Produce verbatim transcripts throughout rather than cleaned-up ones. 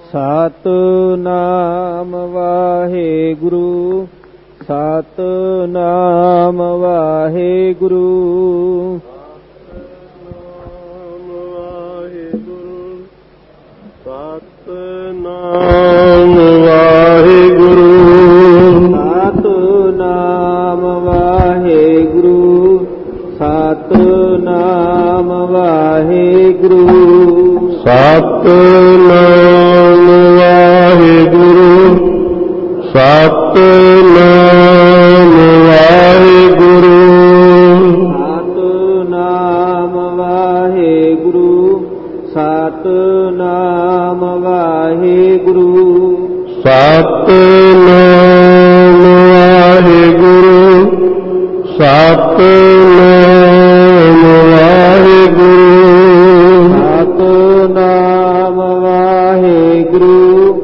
ਸਤਿਨਾਮ ਵਾਹਿਗੁਰੂ, ਸਤਿਨਾਮ ਵਾਹਿਗੁਰੂ। ਸਤਿਨਾਮ ਵਾਹਿਗੁਰੂ, ਸਤਿਨਾਮ ਵਾਹਿਗੁਰੂ, ਸਤਿਨਾਮ ਵਾਹਿਗੁਰੂ। ਸਤਿਨਾਮ ਵਾਹਿਗੁਰੂ, ਸਤਿਨਾਮ ਵਾਹਿਗੁਰੂ। ਸਤਿਨਾਮ ਵਾਹਿਗੁਰੂ, ਸਤਿਨਾਮ ਵਾਹਿਗੁਰੂ। ਸਤਿਨਾਮ ਵਾਹਿਗੁਰੂ, ਸਤਿਨਾਮ ਵਾਹਿਗੁਰੂ। ਸਤਿਨਾਮ ਵਾਹਿਗੁਰੂ,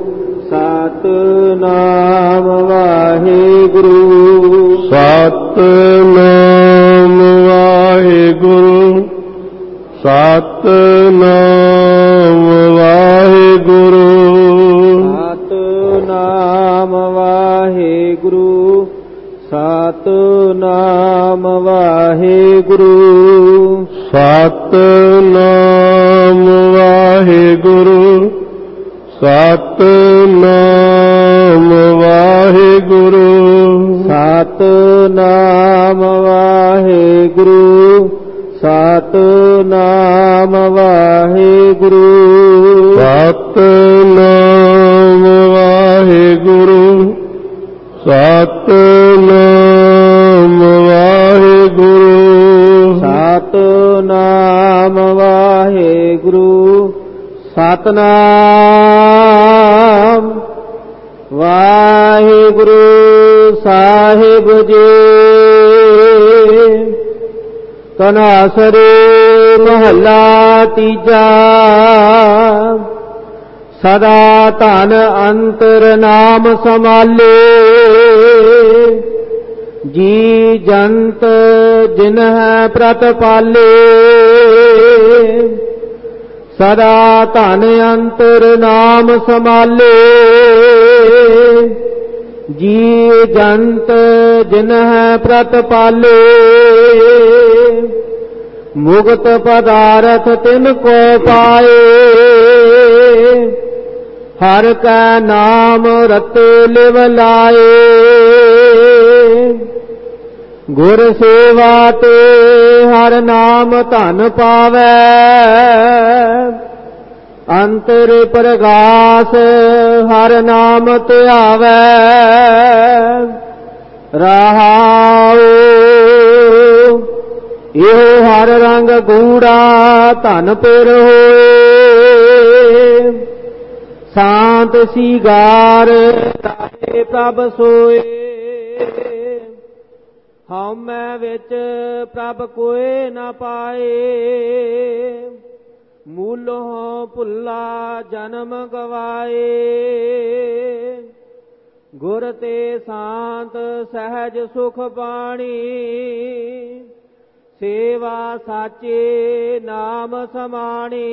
ਸਤਿਨਾਮ ਵਾਹਿਗੁਰੂ। ਸਤਿਨਾਮ ਵਾਹਿਗੁਰੂ, ਸਤਿਨਾਮ ਵਾਹਿਗੁਰੂ। ਸਤਿਨਾਮ ਵਾਹਿਗੁਰੂ, ਸਤਿਨਾਮ ਵਾਹਿਗੁਰੂ। ਸਤਿਨਾਮ ਵਾਹਿਗੁਰੂ, ਸਤਿਨਾਮ ਵਾਹਿਗੁਰੂ। ਸਤਿਨਾਮ ਵਾਹਿਗੁਰੂ, ਸਤਿਨਾਮ ਵਾਹਿਗੁਰੂ। ਸਤਿਨਾਮ ਵਾਹਿਗੁਰੂ, ਸਤਿਨਾਮ ਵਾਹਿਗੁਰੂ। ਸਤਿਨਾਮ ਵਾਹਿਗੁਰੂ, ਸਤਿਨਾਮ ਵਾਹਿਗੁਰੂ ਸਾਹਿਬ ਜੀ। ਤਨਾਸਰੇ ਮਹੱਲਾ ਤੀਜਾ। ਸਦਾ ਧਨ ਅੰਤਰ ਨਾਮ ਸਮਾਲੇ, ਜੀ ਜੰਤ ਜਿਨਹਿ ਪ੍ਰਤਪਾਲੇ। ਸਦਾ ਧਨ ਅੰਤਰ ਨਾਮ ਸਮਾਲੇ, ਜੀ ਜੰਤ ਜਿਨਹਿ ਪ੍ਰਤਪਾਲੇ। ਮੁਕਤ ਪਦਾਰਥ ਤਿਨ ਕੋ ਪਾਏ, ਹਰ ਕੈ ਨਾਮ ਰਤੇ ਲਿਵ ਲਾਏ। ਗੁਰ ਸੇਵਾ ਤੇ ਹਰ ਨਾਮ ਧਨ ਪਾਵੈ, ਅੰਤਰ ਪ੍ਰਗਾਸ ਹਰ ਨਾਮ ਧਿਆਵੈ। ਰਹਾਉ ਇਹੋ ਹਰ ਰੰਗ ਗੂੜਾ ਧਨ ਪਿਰ ਹੋਏ। ਸ਼ਾਂਤ ਸੀਗਾਰ ਰਾਏ ਪ੍ਰਭ ਸੋਏ। ਹਉਮੈ ਵਿੱਚ ਪ੍ਰਭ ਕੋਇ ਨਾ ਪਾਏ, ਮੂਲੋਂ ਭੁੱਲਾ ਜਨਮ ਗਵਾਏ। ਗੁਰ ਤੇ ਸ਼ਾਂਤ ਸਹਿਜ ਸੁਖ ਬਾਣੀ, ਸੇਵਾ ਸਾਚੇ ਨਾਮ ਸਮਾਣੀ।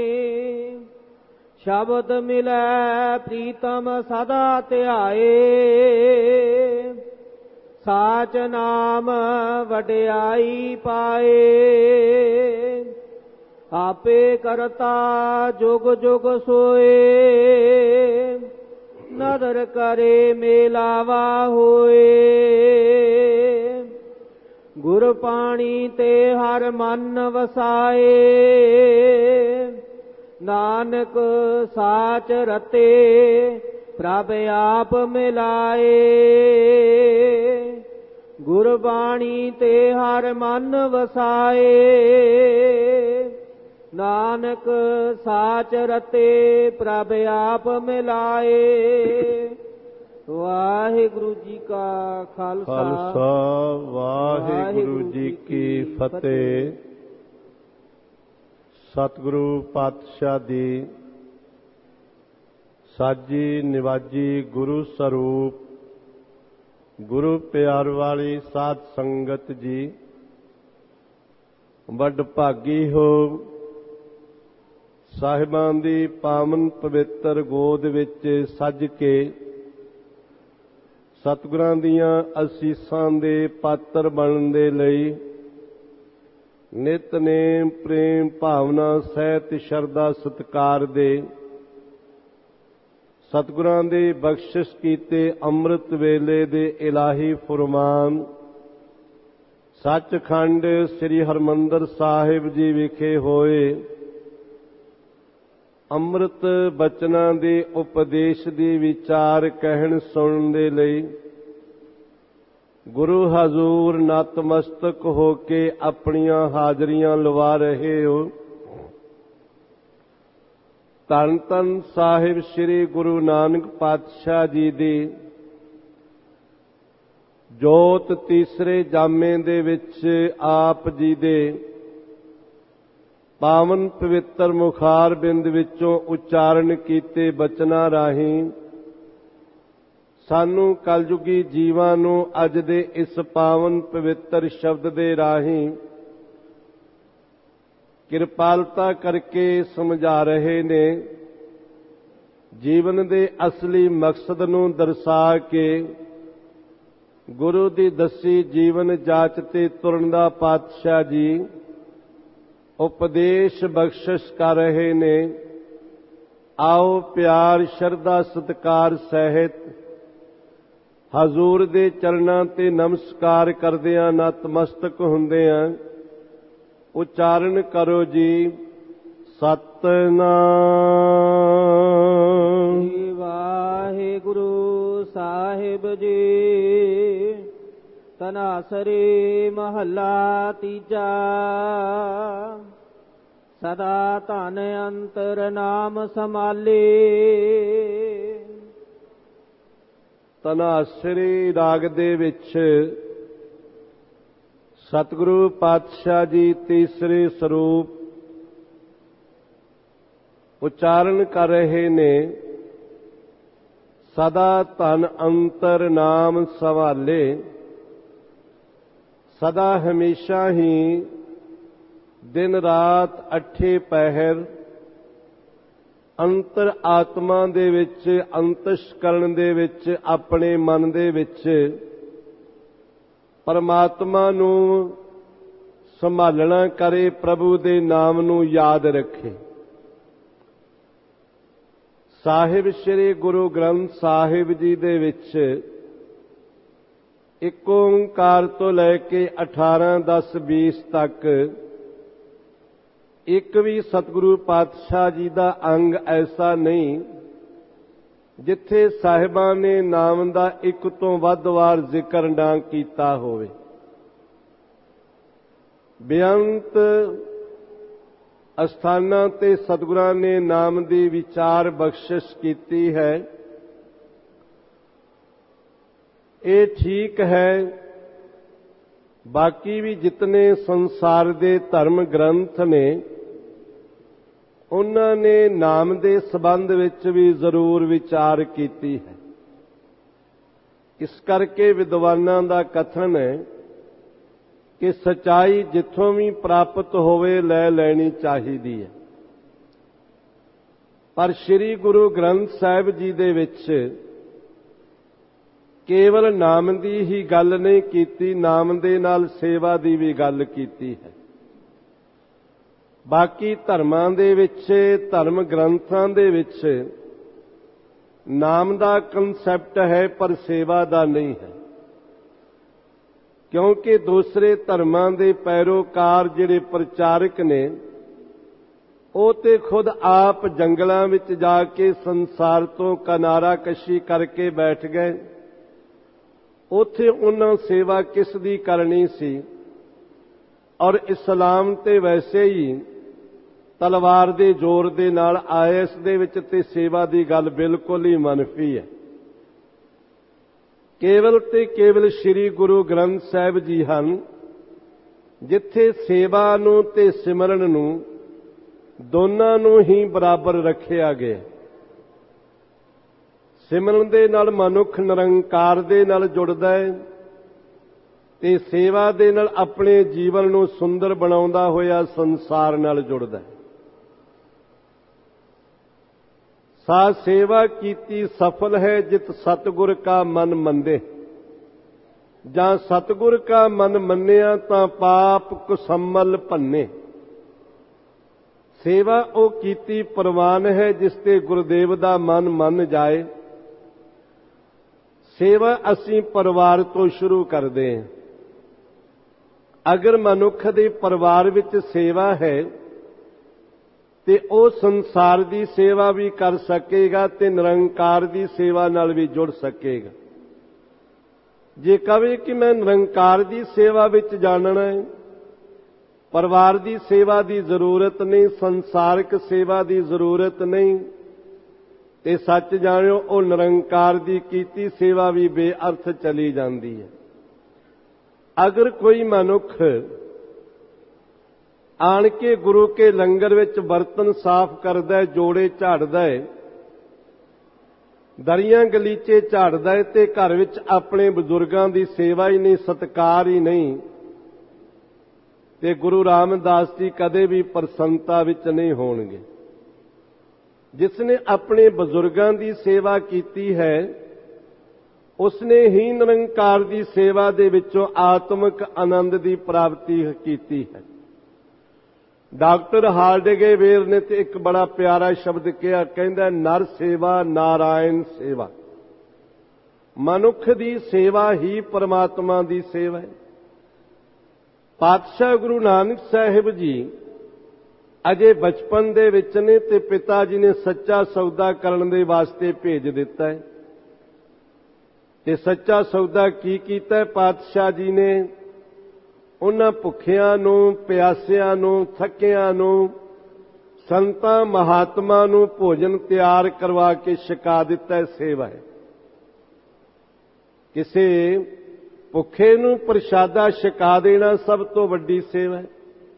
ਸ਼ਬਦ ਮਿਲੈ ਪ੍ਰੀਤਮ ਸਦਾ ਧਿਆਏ, ਸਾਚ ਨਾਮ ਵਡਿਆਈ ਪਾਏ। ਆਪੇ ਕਰਤਾ ਜੁਗ ਜੁਗ ਸੋਏ, ਨਦਰ ਕਰੇ ਮੇਲਾਵਾ ਹੋਏ। ਗੁਰ ਪਾਣੀ ਤੇ ਹਰ ਮਨ ਵਸਾਏ, ਨਾਨਕ ਸਾਚ ਰਤੇ ਪ੍ਰਭ ਆਪ ਮਿਲਾਏ। ਗੁਰਬਾਣੀ ਤੇ ਹਰ ਮਨ ਵਸਾਏ, ਨਾਨਕ ਸਾਚ ਰਤੇ ਪ੍ਰਭ ਆਪ ਮਿਲਾਏ। ਵਾਹਿਗੁਰੂ ਜੀ ਕਾ ਖਾਲਸਾ, ਖਾਲਸਾ ਵਾਹਿਗੁਰੂ ਜੀ ਕੀ ਫਤਿਹ। ਸਤਿਗੁਰੂ ਪਾਤਸ਼ਾਹ ਦੀ ਸਾਜੀ ਨਿਵਾਜੀ ਗੁਰੂ ਸਰੂਪ ਗੁਰੂ ਪਿਆਰ ਵਾਲੀ ਸਾਧ ਸੰਗਤ ਜੀ, ਵੱਡ ਭਾਗੀ ਹੋ ਸਾਹਿਬਾਂ ਦੀ ਪਾਵਨ ਪਵਿੱਤਰ ਗੋਦ ਵਿੱਚ ਸੱਜ ਕੇ ਸਤਿਗੁਰਾਂ ਦੀਆਂ ਅਸੀਸਾਂ ਦੇ ਪਾਤਰ ਬਣਨ ਦੇ ਲਈ ਨਿਤਨੇਮ ਪ੍ਰੇਮ ਭਾਵਨਾ ਸਹਿਤ ਸ਼ਰਧਾ ਸਤਿਕਾਰ ਦੇ ਸਤਿਗੁਰਾਂ ਦੇ ਬਖਸ਼ਿਸ਼ ਕੀਤੇ ਅੰਮ੍ਰਿਤ ਵੇਲੇ ਦੇ ਇਲਾਹੀ ਫੁਰਮਾਨ ਸੱਚਖੰਡ ਸ੍ਰੀ ਹਰਿਮੰਦਰ ਸਾਹਿਬ ਜੀ ਵਿਖੇ ਹੋਏ ਅੰਮ੍ਰਿਤ ਬਚਨਾਂ ਦੇ ਉਪਦੇਸ਼ ਦੀ ਵਿਚਾਰ ਕਹਿਣ ਸੁਣਨ ਦੇ ਲਈ ਗੁਰੂ ਹਜ਼ੂਰ ਨਤਮਸਤਕ ਹੋ ਕੇ ਆਪਣੀਆਂ ਹਾਜ਼ਰੀਆਂ ਲਵਾ ਰਹੇ ਹੋ। ਧੰਨ ਧੰਨ ਸਾਹਿਬ ਸ੍ਰੀ ਗੁਰੂ ਨਾਨਕ ਪਾਤਸ਼ਾਹ ਜੀ ਦੀ ਜੋਤ ਤੀਸਰੇ ਜਾਮੇ ਦੇ ਵਿੱਚ ਆਪ ਜੀ ਦੇ ਪਾਵਨ ਪਵਿੱਤਰ ਮੁਖਾਰ ਬਿੰਦ ਵਿੱਚੋਂ ਉਚਾਰਨ ਕੀਤੇ ਬਚਨਾਂ ਰਾਹੀਂ ਸਾਨੂੰ ਕਲਯੁਗੀ ਜੀਵਾਂ ਨੂੰ ਅੱਜ ਦੇ ਇਸ ਪਾਵਨ ਪਵਿੱਤਰ ਸ਼ਬਦ ਦੇ ਰਾਹੀਂ ਕਿਰਪਾਲਤਾ ਕਰਕੇ ਸਮਝਾ ਰਹੇ ਨੇ। ਜੀਵਨ ਦੇ ਅਸਲੀ ਮਕਸਦ ਨੂੰ ਦਰਸਾ ਕੇ ਗੁਰੂ ਦੀ ਦੱਸੀ ਜੀਵਨ ਜਾਚ ਤੇ ਤੁਰਨ ਦਾ ਪਾਤਸ਼ਾਹ ਜੀ ਉਪਦੇਸ਼ ਬਖਸ਼ਿਸ਼ ਕਰ ਰਹੇ ਨੇ। ਆਓ ਪਿਆਰ ਸ਼ਰਧਾ ਸਤਿਕਾਰ ਸਹਿਤ ਹਜ਼ੂਰ ਦੇ ਚਰਨਾਂ ਤੇ ਨਮਸਕਾਰ ਕਰਦਿਆਂ ਨਤਮਸਤਕ ਹੁੰਦਿਆਂ ਉਚਾਰਨ ਕਰੋ ਜੀ ਸਤਿਨਾਮ। ਵਾਹਿਗੁਰੂ ਸਾਹਿਬ ਜੀ। ਤਨਾਸਰੀ ਮਹੱਲਾ ਤੀਜਾ। ਸਦਾ ਧਨ ਅੰਤਰ ਨਾਮ ਸਮਾਲੇ। ਤਨਾਸਰੀ ਰਾਗ ਦੇ ਵਿੱਚ ਸਤਿਗੁਰੂ ਪਾਤਸ਼ਾਹ ਜੀ ਤੀਸਰੇ ਸਰੂਪ ਉਚਾਰਨ ਕਰ ਰਹੇ ਨੇ। ਸਦਾ ਧਨ ਅੰਤਰ ਨਾਮ ਸੰਭਾਲੇ। ਸਦਾ ਹਮੇਸ਼ਾ ਹੀ ਦਿਨ ਰਾਤ ਅੱਠੇ ਪਹਿਰ ਅੰਤਰ ਆਤਮਾ ਦੇ ਵਿੱਚ ਅੰਤਸ਼ਕਰਨ ਦੇ ਵਿੱਚ ਆਪਣੇ ਮਨ ਦੇ ਵਿੱਚ ਪਰਮਾਤਮਾ ਨੂੰ ਸੰਭਾਲਣਾ ਕਰੇ, ਪ੍ਰਭੂ ਦੇ ਨਾਮ ਨੂੰ ਯਾਦ ਰੱਖੇ। ਸਾਹਿਬ ਸ੍ਰੀ ਗੁਰੂ ਗ੍ਰੰਥ ਸਾਹਿਬ ਜੀ ਦੇ ਵਿੱਚ ਇੱਕ ਓਂਕਾਰ ਤੋਂ ਲੈ ਕੇ ਅਠਾਰਾਂ ਦਸ ਵੀਸ ਤੱਕ ਇੱਕ ਵੀ ਸਤਿਗੁਰੂ ਪਾਤਸ਼ਾਹ ਜੀ ਦਾ ਅੰਗ ਐਸਾ ਨਹੀਂ ਜਿੱਥੇ ਸਾਹਿਬਾਂ ਨੇ ਨਾਮ ਦਾ ਇੱਕ ਤੋਂ ਵੱਧ ਵਾਰ ਜ਼ਿਕਰ ਨਾ ਕੀਤਾ ਹੋਵੇ। ਬੇਅੰਤ ਅਸਥਾਨਾਂ ਤੇ ਸਤਿਗੁਰਾਂ ਨੇ ਨਾਮ ਦੀ ਵਿਚਾਰ ਬਖਸ਼ਿਸ਼ ਕੀਤੀ ਹੈ। ਇਹ ਠੀਕ ਹੈ। ਬਾਕੀ ਵੀ ਜਿਤਨੇ ਸੰਸਾਰ ਦੇ ਧਰਮ ਗ੍ਰੰਥ ਨੇ ਉਹਨਾਂ ਨੇ ਨਾਮ ਦੇ ਸੰਬੰਧ ਵਿੱਚ ਵੀ ਜ਼ਰੂਰ ਵਿਚਾਰ ਕੀਤੀ ਹੈ। ਇਸ ਕਰਕੇ ਵਿਦਵਾਨਾਂ ਦਾ ਕਥਨ ਹੈ ਕਿ ਸਚਾਈ ਜਿੱਥੋਂ ਵੀ ਪ੍ਰਾਪਤ ਹੋਵੇ ਲੈ ਲੈਣੀ ਚਾਹੀਦੀ ਹੈ। ਪਰ ਸ੍ਰੀ ਗੁਰੂ ਗ੍ਰੰਥ ਸਾਹਿਬ ਜੀ ਦੇ ਵਿੱਚ ਕੇਵਲ ਨਾਮ ਦੀ ਹੀ ਗੱਲ ਨਹੀਂ ਕੀਤੀ, ਨਾਮ ਦੇ ਨਾਲ ਸੇਵਾ ਦੀ ਵੀ ਗੱਲ ਕੀਤੀ ਹੈ। ਬਾਕੀ ਧਰਮਾਂ ਦੇ ਵਿੱਚ, ਧਰਮ ਗ੍ਰੰਥਾਂ ਦੇ ਵਿੱਚ ਨਾਮ ਦਾ ਕਨਸੈਪਟ ਹੈ ਪਰ ਸੇਵਾ ਦਾ ਨਹੀਂ ਹੈ। ਕਿਉਂਕਿ ਦੂਸਰੇ ਧਰਮਾਂ ਦੇ ਪੈਰੋਕਾਰ ਜਿਹੜੇ ਪ੍ਰਚਾਰਕ ਨੇ ਉਹ ਤੇ ਖੁਦ ਆਪ ਜੰਗਲਾਂ ਵਿੱਚ ਜਾ ਕੇ ਸੰਸਾਰ ਤੋਂ ਕਿਨਾਰਾ ਕਸ਼ੀ ਕਰਕੇ ਬੈਠ ਗਏ। ਉੱਥੇ ਉਹਨਾਂ ਸੇਵਾ ਕਿਸ ਦੀ ਕਰਨੀ ਸੀ। ਔਰ ਇਸਲਾਮ ਤੇ ਵੈਸੇ ਹੀ ਤਲਵਾਰ ਦੇ ਜ਼ੋਰ ਦੇ ਨਾਲ ਆਏ, ਇਸ ਦੇ ਵਿੱਚ ਤੇ ਸੇਵਾ ਦੀ ਗੱਲ ਬਿਲਕੁਲ ਹੀ ਮਨਫੀ ਹੈ। ਕੇਵਲ ਤੇ ਕੇਵਲ ਸ੍ਰੀ ਗੁਰੂ ਗ੍ਰੰਥ ਸਾਹਿਬ ਜੀ ਹਨ ਜਿੱਥੇ ਸੇਵਾ ਨੂੰ ਤੇ ਸਿਮਰਨ ਨੂੰ ਦੋਨਾਂ ਨੂੰ ਹੀ ਬਰਾਬਰ ਰੱਖਿਆ ਗਿਆ। ਸਿਮਰਨ ਦੇ ਨਾਲ ਮਨੁੱਖ ਨਿਰੰਕਾਰ ਦੇ ਨਾਲ ਜੁੜਦਾ ਹੈ ਤੇ ਸੇਵਾ ਦੇ ਨਾਲ ਆਪਣੇ ਜੀਵਨ ਨੂੰ ਸੁੰਦਰ ਬਣਾਉਂਦਾ ਹੋਇਆ ਸੰਸਾਰ ਨਾਲ ਜੁੜਦਾ ਹੈ। सा सेवा कीती सफल है जित सतगुर का मन मंदे। ਜਾਂ ਸਤਿਗੁਰ ਕਾ ਮਨ ਮੰਨਿਆ ਤਾਂ ਪਾਪ ਕੁਸੰਮਲ ਭੰਨੇ। ਸੇਵਾ ਉਹ ਕੀਤੀ ਪ੍ਰਵਾਨ ਹੈ ਜਿਸ ਤੇ ਗੁਰਦੇਵ ਦਾ ਮਨ ਮੰਨ ਜਾਏ। ਸੇਵਾ ਅਸੀਂ ਪਰਿਵਾਰ ਤੋਂ ਸ਼ੁਰੂ ਕਰਦੇ ਹਾਂ। ਅਗਰ ਮਨੁੱਖ ਦੇ ਪਰਿਵਾਰ ਵਿੱਚ ਸੇਵਾ ਹੈ ਤੇ ਉਹ ਸੰਸਾਰ ਦੀ ਸੇਵਾ ਵੀ ਕਰ ਸਕੇਗਾ ਤੇ ਨਿਰੰਕਾਰ ਦੀ ਸੇਵਾ ਨਾਲ ਵੀ ਜੁੜ ਸਕੇਗਾ। ਜੇ ਕਹੇ ਕਿ ਮੈਂ ਨਿਰੰਕਾਰ ਦੀ ਸੇਵਾ ਵਿੱਚ ਜਾਣਨਾ ਹੈ, ਪਰਿਵਾਰ ਦੀ ਸੇਵਾ ਦੀ ਜ਼ਰੂਰਤ ਨਹੀਂ, ਸੰਸਾਰਿਕ ਸੇਵਾ ਦੀ ਜ਼ਰੂਰਤ ਨਹੀਂ, ਤੇ ਸੱਚ ਜਾਣਿਓ ਉਹ ਨਿਰੰਕਾਰ ਦੀ ਕੀਤੀ ਸੇਵਾ ਵੀ ਬੇਅਰਥ ਚਲੀ ਜਾਂਦੀ ਹੈ। ਅਗਰ ਕੋਈ ਮਨੁੱਖ ਆਣ ਕੇ ਗੁਰੂ ਕੇ ਲੰਗਰ ਵਿੱਚ ਬਰਤਨ ਸਾਫ਼ ਕਰਦਾ ਹੈ, ਜੋੜੇ ਝਾੜਦਾ ਹੈ, ਦਰੀਆਂ ਗਲੀਚੇ ਝਾੜਦਾ ਹੈ ਤੇ ਘਰ ਵਿੱਚ ਆਪਣੇ ਬਜ਼ੁਰਗਾਂ ਦੀ ਸੇਵਾ ਹੀ ਨਹੀਂ, ਸਤਿਕਾਰ ਹੀ ਨਹੀਂ, ਤੇ ਗੁਰੂ ਰਾਮਦਾਸ ਜੀ ਕਦੇ ਵੀ ਪ੍ਰਸੰਨਤਾ ਵਿੱਚ ਨਹੀਂ ਹੋਣਗੇ। ਜਿਸ ਨੇ ਆਪਣੇ ਬਜ਼ੁਰਗਾਂ ਦੀ ਸੇਵਾ ਕੀਤੀ ਹੈ ਉਸਨੇ ਹੀ ਨਿਰੰਕਾਰ ਦੀ ਸੇਵਾ ਦੇ ਵਿੱਚੋਂ ਆਤਮਿਕ ਆਨੰਦ ਦੀ ਪ੍ਰਾਪਤੀ ਕੀਤੀ ਹੈ। ਡਾਕਟਰ ਹਾਰਡਗੇਵੇਰ ਨੇ ਤੇ ਇੱਕ ਬੜਾ ਪਿਆਰਾ ਸ਼ਬਦ ਕਿਹਾ, ਕਹਿੰਦਾ ਨਰ ਸੇਵਾ ਨਾਰਾਇਣ ਸੇਵਾ। ਮਨੁੱਖ ਦੀ ਸੇਵਾ ਹੀ ਪਰਮਾਤਮਾ ਦੀ ਸੇਵਾ ਹੈ। ਪਾਤਸ਼ਾਹ ਗੁਰੂ ਨਾਨਕ ਸਾਹਿਬ ਜੀ ਅਜੇ ਬਚਪਨ ਦੇ ਵਿੱਚ ਨੇ ਤੇ ਪਿਤਾ ਜੀ ਨੇ ਸੱਚਾ ਸੌਦਾ ਕਰਨ ਦੇ ਵਾਸਤੇ ਭੇਜ ਦਿੱਤਾ ਹੈ। ਤੇ ਸੱਚਾ ਸੌਦਾ ਕੀ ਕੀਤਾ? ਪਾਤਸ਼ਾਹ ਜੀ ਨੇ ਉਹਨਾਂ ਭੁੱਖਿਆਂ ਨੂੰ, ਪਿਆਸਿਆਂ ਨੂੰ, ਥੱਕਿਆਂ ਨੂੰ, ਸੰਤਾਂ ਮਹਾਤਮਾ ਨੂੰ ਭੋਜਨ ਤਿਆਰ ਕਰਵਾ ਕੇ ਛਕਾ ਦਿੱਤਾ। ਸੇਵਾ ਹੈ। ਕਿਸੇ ਭੁੱਖੇ ਨੂੰ ਪ੍ਰਸ਼ਾਦਾ ਛਕਾ ਦੇਣਾ ਸਭ ਤੋਂ ਵੱਡੀ ਸੇਵਾ ਹੈ।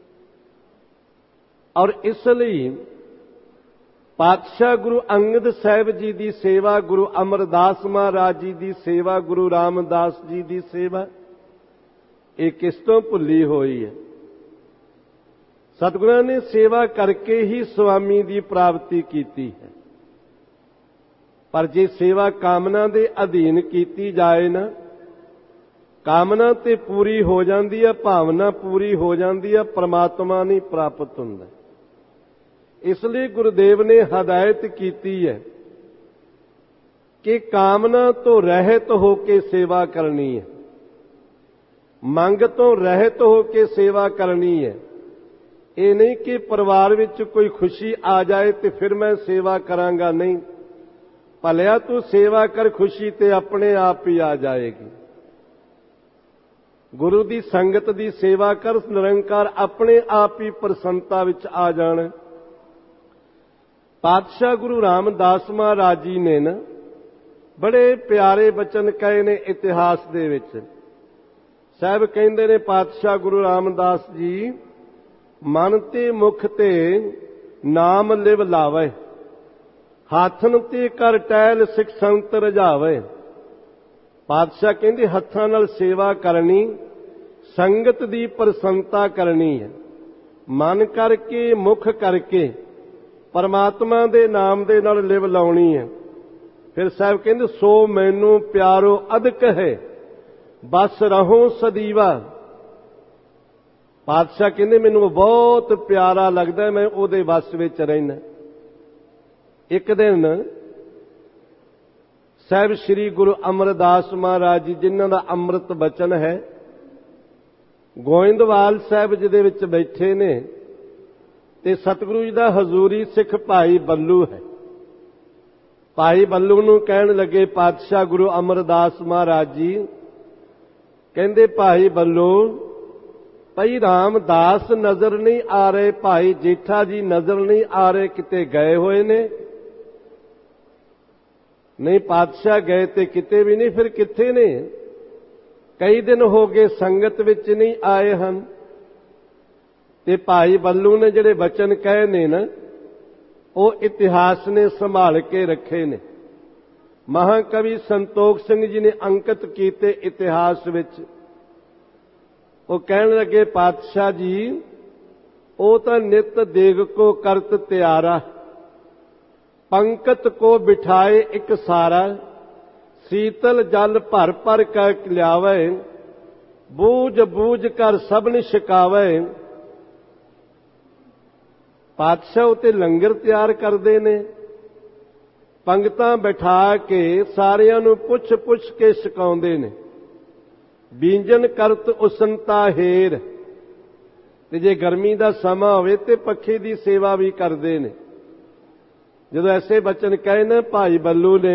ਔਰ ਇਸ ਲਈ ਪਾਤਸ਼ਾਹ ਗੁਰੂ ਅੰਗਦ ਸਾਹਿਬ ਜੀ ਦੀ ਸੇਵਾ, ਗੁਰੂ ਅਮਰਦਾਸ ਮਹਾਰਾਜ ਜੀ ਦੀ ਸੇਵਾ, ਗੁਰੂ ਰਾਮਦਾਸ ਜੀ ਦੀ ਸੇਵਾ, ਇਹ ਕਿਸ ਤੋਂ ਭੁੱਲੀ ਹੋਈ ਹੈ? ਸਤਿਗੁਰਾਂ ਨੇ ਸੇਵਾ ਕਰਕੇ ਹੀ ਸੁਆਮੀ ਦੀ ਪ੍ਰਾਪਤੀ ਕੀਤੀ ਹੈ। ਪਰ ਜੇ ਸੇਵਾ ਕਾਮਨਾ ਦੇ ਅਧੀਨ ਕੀਤੀ ਜਾਏ ਨਾ, ਕਾਮਨਾ ਤੇ ਪੂਰੀ ਹੋ ਜਾਂਦੀ ਹੈ, ਭਾਵਨਾ ਪੂਰੀ ਹੋ ਜਾਂਦੀ ਹੈ, ਪਰਮਾਤਮਾ ਨਹੀਂ ਪ੍ਰਾਪਤ ਹੁੰਦਾ। ਇਸ ਲਈ ਗੁਰਦੇਵ ਨੇ ਹਦਾਇਤ ਕੀਤੀ ਹੈ ਕਿ ਕਾਮਨਾ ਤੋਂ ਰਹਿਤ ਹੋ ਕੇ ਸੇਵਾ ਕਰਨੀ ਹੈ, ਮੰਗ ਤੋਂ ਰਹਿਤ ਹੋ ਕੇ ਸੇਵਾ ਕਰਨੀ ਹੈ। ਇਹ ਨਹੀਂ ਕਿ ਪਰਿਵਾਰ ਵਿੱਚ ਕੋਈ ਖੁਸ਼ੀ ਆ ਜਾਏ ਤੇ ਫਿਰ ਮੈਂ ਸੇਵਾ ਕਰਾਂਗਾ, ਨਹੀਂ। ਭਲਿਆ ਤੂੰ ਸੇਵਾ ਕਰ, ਖੁਸ਼ੀ ਤੇ ਆਪਣੇ ਆਪ ਹੀ ਆ ਜਾਏਗੀ। ਗੁਰੂ ਦੀ ਸੰਗਤ ਦੀ ਸੇਵਾ ਕਰ, ਨਿਰੰਕਾਰ ਆਪਣੇ ਆਪ ਹੀ ਪ੍ਰਸੰਨਤਾ ਵਿੱਚ ਆ ਜਾਣ। ਪਾਤਸ਼ਾਹ ਗੁਰੂ ਰਾਮਦਾਸ ਮਹਾਰਾਜ ਜੀ ਨੇ ਨਾ ਬੜੇ ਪਿਆਰੇ ਬਚਨ ਕਹੇ ਨੇ ਇਤਿਹਾਸ ਦੇ ਵਿੱਚ। ਸਾਹਿਬ ਕਹਿੰਦੇ ਨੇ ਪਾਤਸ਼ਾਹ ਗੁਰੂ ਰਾਮਦਾਸ ਜੀ, ਮਨ ਤੇ ਮੁਖ ਤੇ ਨਾਮ ਲਿਵ ਲਾਵੇ, ਹੱਥਨ ਤੇ ਕਰ ਟਹਿਲ ਸਿੱਖ ਸੰਤ ਰਜਾਵੇ। ਪਾਤਸ਼ਾਹ ਕਹਿੰਦੇ ਹੱਥਾਂ ਨਾਲ ਸੇਵਾ ਕਰਨੀ, ਸੰਗਤ ਦੀ ਪ੍ਰਸੰਨਤਾ ਕਰਨੀ ਹੈ, ਮਨ ਕਰਕੇ ਮੁਖ ਕਰਕੇ ਪਰਮਾਤਮਾ ਦੇ ਨਾਮ ਦੇ ਨਾਲ ਲਿਵ ਲਾਉਣੀ ਹੈ। ਫਿਰ ਸਾਹਿਬ ਕਹਿੰਦੇ ਸੋ ਮੈਨੂੰ ਪਿਆਰੋ ਅਦਕ ਹੈ, ਬਸ ਰਹੋ ਸਦੀਵਾ। ਪਾਤਸ਼ਾਹ ਕਹਿੰਦੇ ਮੈਨੂੰ ਬਹੁਤ ਪਿਆਰਾ ਲੱਗਦਾ, ਮੈਂ ਉਹਦੇ ਵਸ ਵਿੱਚ ਰਹਿਣਾ। ਇੱਕ ਦਿਨ ਸਾਹਿਬ ਸ੍ਰੀ ਗੁਰੂ ਅਮਰਦਾਸ ਮਹਾਰਾਜ ਜੀ, ਜਿਨ੍ਹਾਂ ਦਾ ਅੰਮ੍ਰਿਤ ਬਚਨ ਹੈ, ਗੋਇੰਦਵਾਲ ਸਾਹਿਬ ਜੀ ਦੇ ਵਿੱਚ ਬੈਠੇ ਨੇ ਤੇ ਸਤਿਗੁਰੂ ਜੀ ਦਾ ਹਜ਼ੂਰੀ ਸਿੱਖ ਭਾਈ ਬੱਲੂ ਹੈ। ਭਾਈ ਬੱਲੂ ਨੂੰ ਕਹਿਣ ਲੱਗੇ ਪਾਤਸ਼ਾਹ ਗੁਰੂ ਅਮਰਦਾਸ ਮਹਾਰਾਜ ਜੀ, ਕਹਿੰਦੇ ਭਾਈ ਬੱਲੂ, ਭਾਈ ਰਾਮਦਾਸ ਨਜ਼ਰ ਨਹੀਂ ਆ ਰਹੇ, ਭਾਈ ਜੇਠਾ ਜੀ ਨਜ਼ਰ ਨਹੀਂ ਆ ਰਹੇ, ਕਿਤੇ ਗਏ ਹੋਏ ਨੇ? ਨਹੀਂ ਪਾਤਸ਼ਾਹ ਗਏ ਤੇ ਕਿਤੇ ਵੀ ਨਹੀਂ। ਫਿਰ ਕਿੱਥੇ ਨੇ? ਕਈ ਦਿਨ ਹੋ ਗਏ ਸੰਗਤ ਵਿੱਚ ਨਹੀਂ ਆਏ ਹਨ। ਤੇ ਭਾਈ ਬੱਲੂ ਨੇ ਜਿਹੜੇ ਬਚਨ ਕਹੇ ਨੇ ਨਾ, ਉਹ ਇਤਿਹਾਸ ਨੇ ਸੰਭਾਲ ਕੇ ਰੱਖੇ ਨੇ। ਮਹਾਕਵੀ ਸੰਤੋਖ ਸਿੰਘ ਜੀ ਨੇ ਅੰਕਿਤ ਕੀਤੇ ਇਤਿਹਾਸ ਵਿੱਚ। ਉਹ ਕਹਿਣ ਲੱਗੇ ਪਾਤਸ਼ਾਹ ਜੀ, ਉਹ ਤਾਂ ਨਿਤ ਦੇਗ ਕੋ ਕਰਤ ਤਿਆਰਾ, पंकत को बिठाए एक सारा, शीतल जल भर भर कर लियावे, बूझ बूझ कर सबन छकावे। पातशाह उते लंगर तैयार करते ने, पंगतां बिठा के सारियां नूं पुछ पुछ के छकाउंदे ने। बींजन करत उसनता हेर, ते जे गर्मी का समा होवे ते पखे की सेवा भी करते ने। जदों ऐसे बचन कहे न भाई बल्लू ने,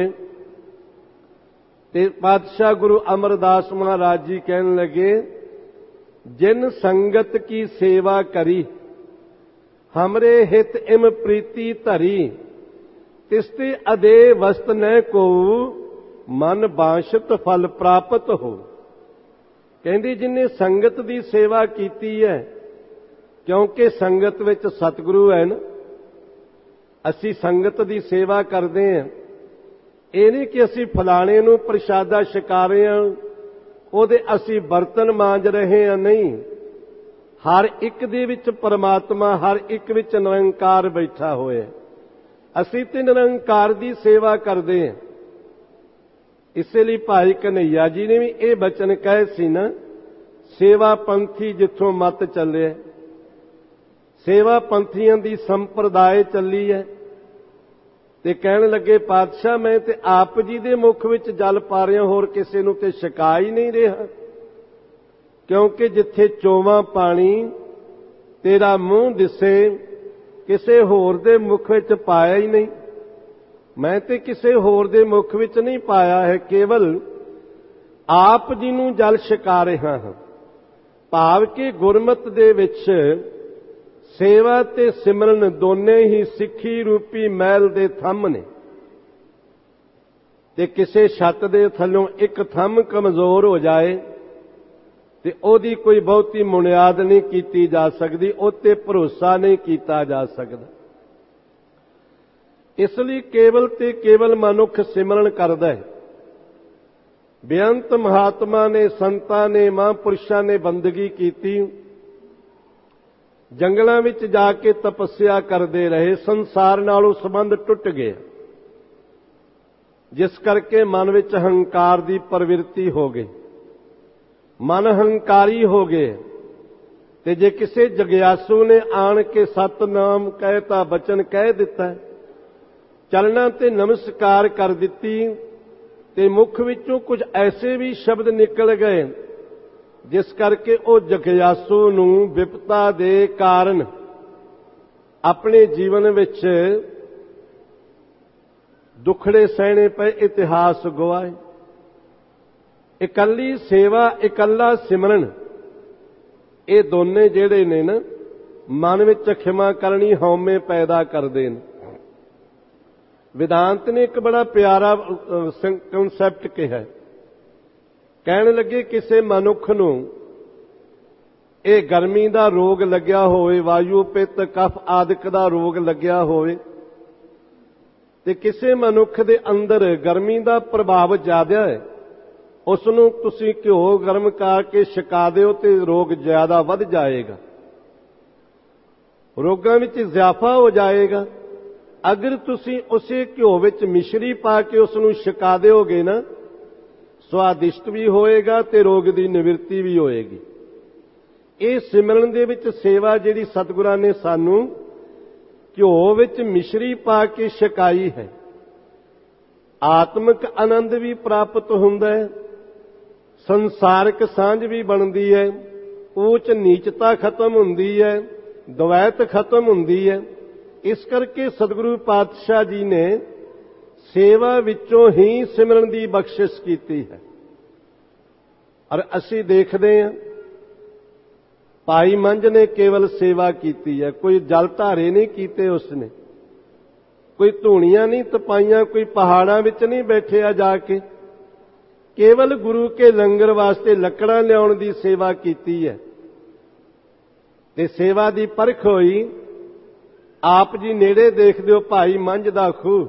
ते पातशाह गुरु अमरदास महाराज जी कहने लगे, जिन संगत की सेवा करी, हमरे हित इम प्रीति धरी, तिसते अदे वस्त न को, मन बांछत फल प्राप्त हो। कहंदी जिन्हें संगत की सेवा कीती है, क्योंकि संगत विच सतगुरु है ना, असी संगत की सेवा करते हैं। ये नहीं कि असी फलाने नूं प्रशादा छका रहे हैं, उहदे असी बर्तन मांज रहे हैं, नहीं। हर एक दे विच परमात्मा, हर एक विच निरंकार बैठा होया। असी ते निरंकार की सेवा करते हैं। इसलिए भाई कन्हैया जी ने भी ये बचन कहे सी ना, सेवा पंथी जिथों मत चले, सेवा पंथियों की संप्रदाय चली है। ते कहने लगे पातशाह मैं ते आप जी दे मुख विच जल पा रहा, होर किसी नूं ते छका ही नहीं रहा, क्योंकि जिथे चोवा पानी तेरा मूँह दिसे, किसे होर दे मुख विच पाया ही नहीं। मैं ते किसे होर दे मुख विच नहीं पाया है, केवल आप जी नूं जल छका रहा हां। भाव के गुरमत दे विच सेवा ते सिमरन दोने ही सिੱਖੀ रूपी महल दे थंम ने। ते किसे छत दे थल्लों एक थंम कमजोर हो जाए ते ओदी कोई बहुती मुनियाद नहीं कीती जा सकती, उत्ते भरोसा नहीं कीता जा सकता। इसलिए केवल ते केवल मनुख सिमरन करदा है। बेअंत महात्मा ने, संतां ने, महापुरुषां ने बंदगी कीती, जंगलों में जाके तपस्या करते रहे, संसार नालों संबंध टुट गया, जिस करके मन विच हंकार की प्रवृत्ति हो गई, मन हंकारी हो गए। ते जे किसी जग्यासू ने आन के सतनाम कहता, बचन कह दिता, चलना ते नमस्कार कर दिती, ते मुख विचों कुछ ऐसे भी शब्द निकल गए जिस करके वो जग्यासू नूं विपता दे कारण अपने जीवन विच दुखड़े सहने पे, इतिहास गवाए। इकल्ली सेवा, इकल्ला सिमरन, ये दोने जेड़े ने ना मन विच खिमा करनी हौमे पैदा करदे ने। वेदांत ने एक बड़ा प्यारा कंसैप्ट कहा, कहने लगे किसी मनुख नूं ये गर्मी का रोग लग्या होवे, वायु पित्त कफ आदिक का रोग लग्या होवे, ते किसी मनुख दे अंदर गर्मी का प्रभाव ज्यादा है, उसनूं तुसीं घिओ गर्म करके छका दिओ ते रोग ज्यादा वध जाएगा, रोगां विच इजाफा हो जाएगा। अगर तुसीं उसे घिओ विच मिश्री पा के उसनूं छका दिओगे ना, स्वादिष्ट भी होएगा ते रोग की निवृत्ति भी होएगी। ये सिमरन दे विच सेवा जिहड़ी सतगुरां ने सानू घिओ विच मिश्री पा के छकाई है, आत्मिक आनंद भी प्राप्त हुंदा है, संसारिक सांझ भी बनदी है, ऊच नीचता खत्म हुंदी है, द्वैत खत्म हुंदी है। इस करके सतगुरु पातशाह जी ने सेवा विचों ही सिमरन की बख्शिश की है। और असी देखते हैं भाई मंझ ने केवल सेवा की है, कोई जल धारे नहीं कीते उसने, कोई धूणियां नहीं तपाइयां, कोई पहाड़ां विच नहीं बैठिया जाके, केवल गुरु के लंगर वास्ते लकड़ां लियाउण दी सेवा की है। ते सेवा की परख होई, आप जी नेड़े देखदे हो भाई मंझ दा खूह,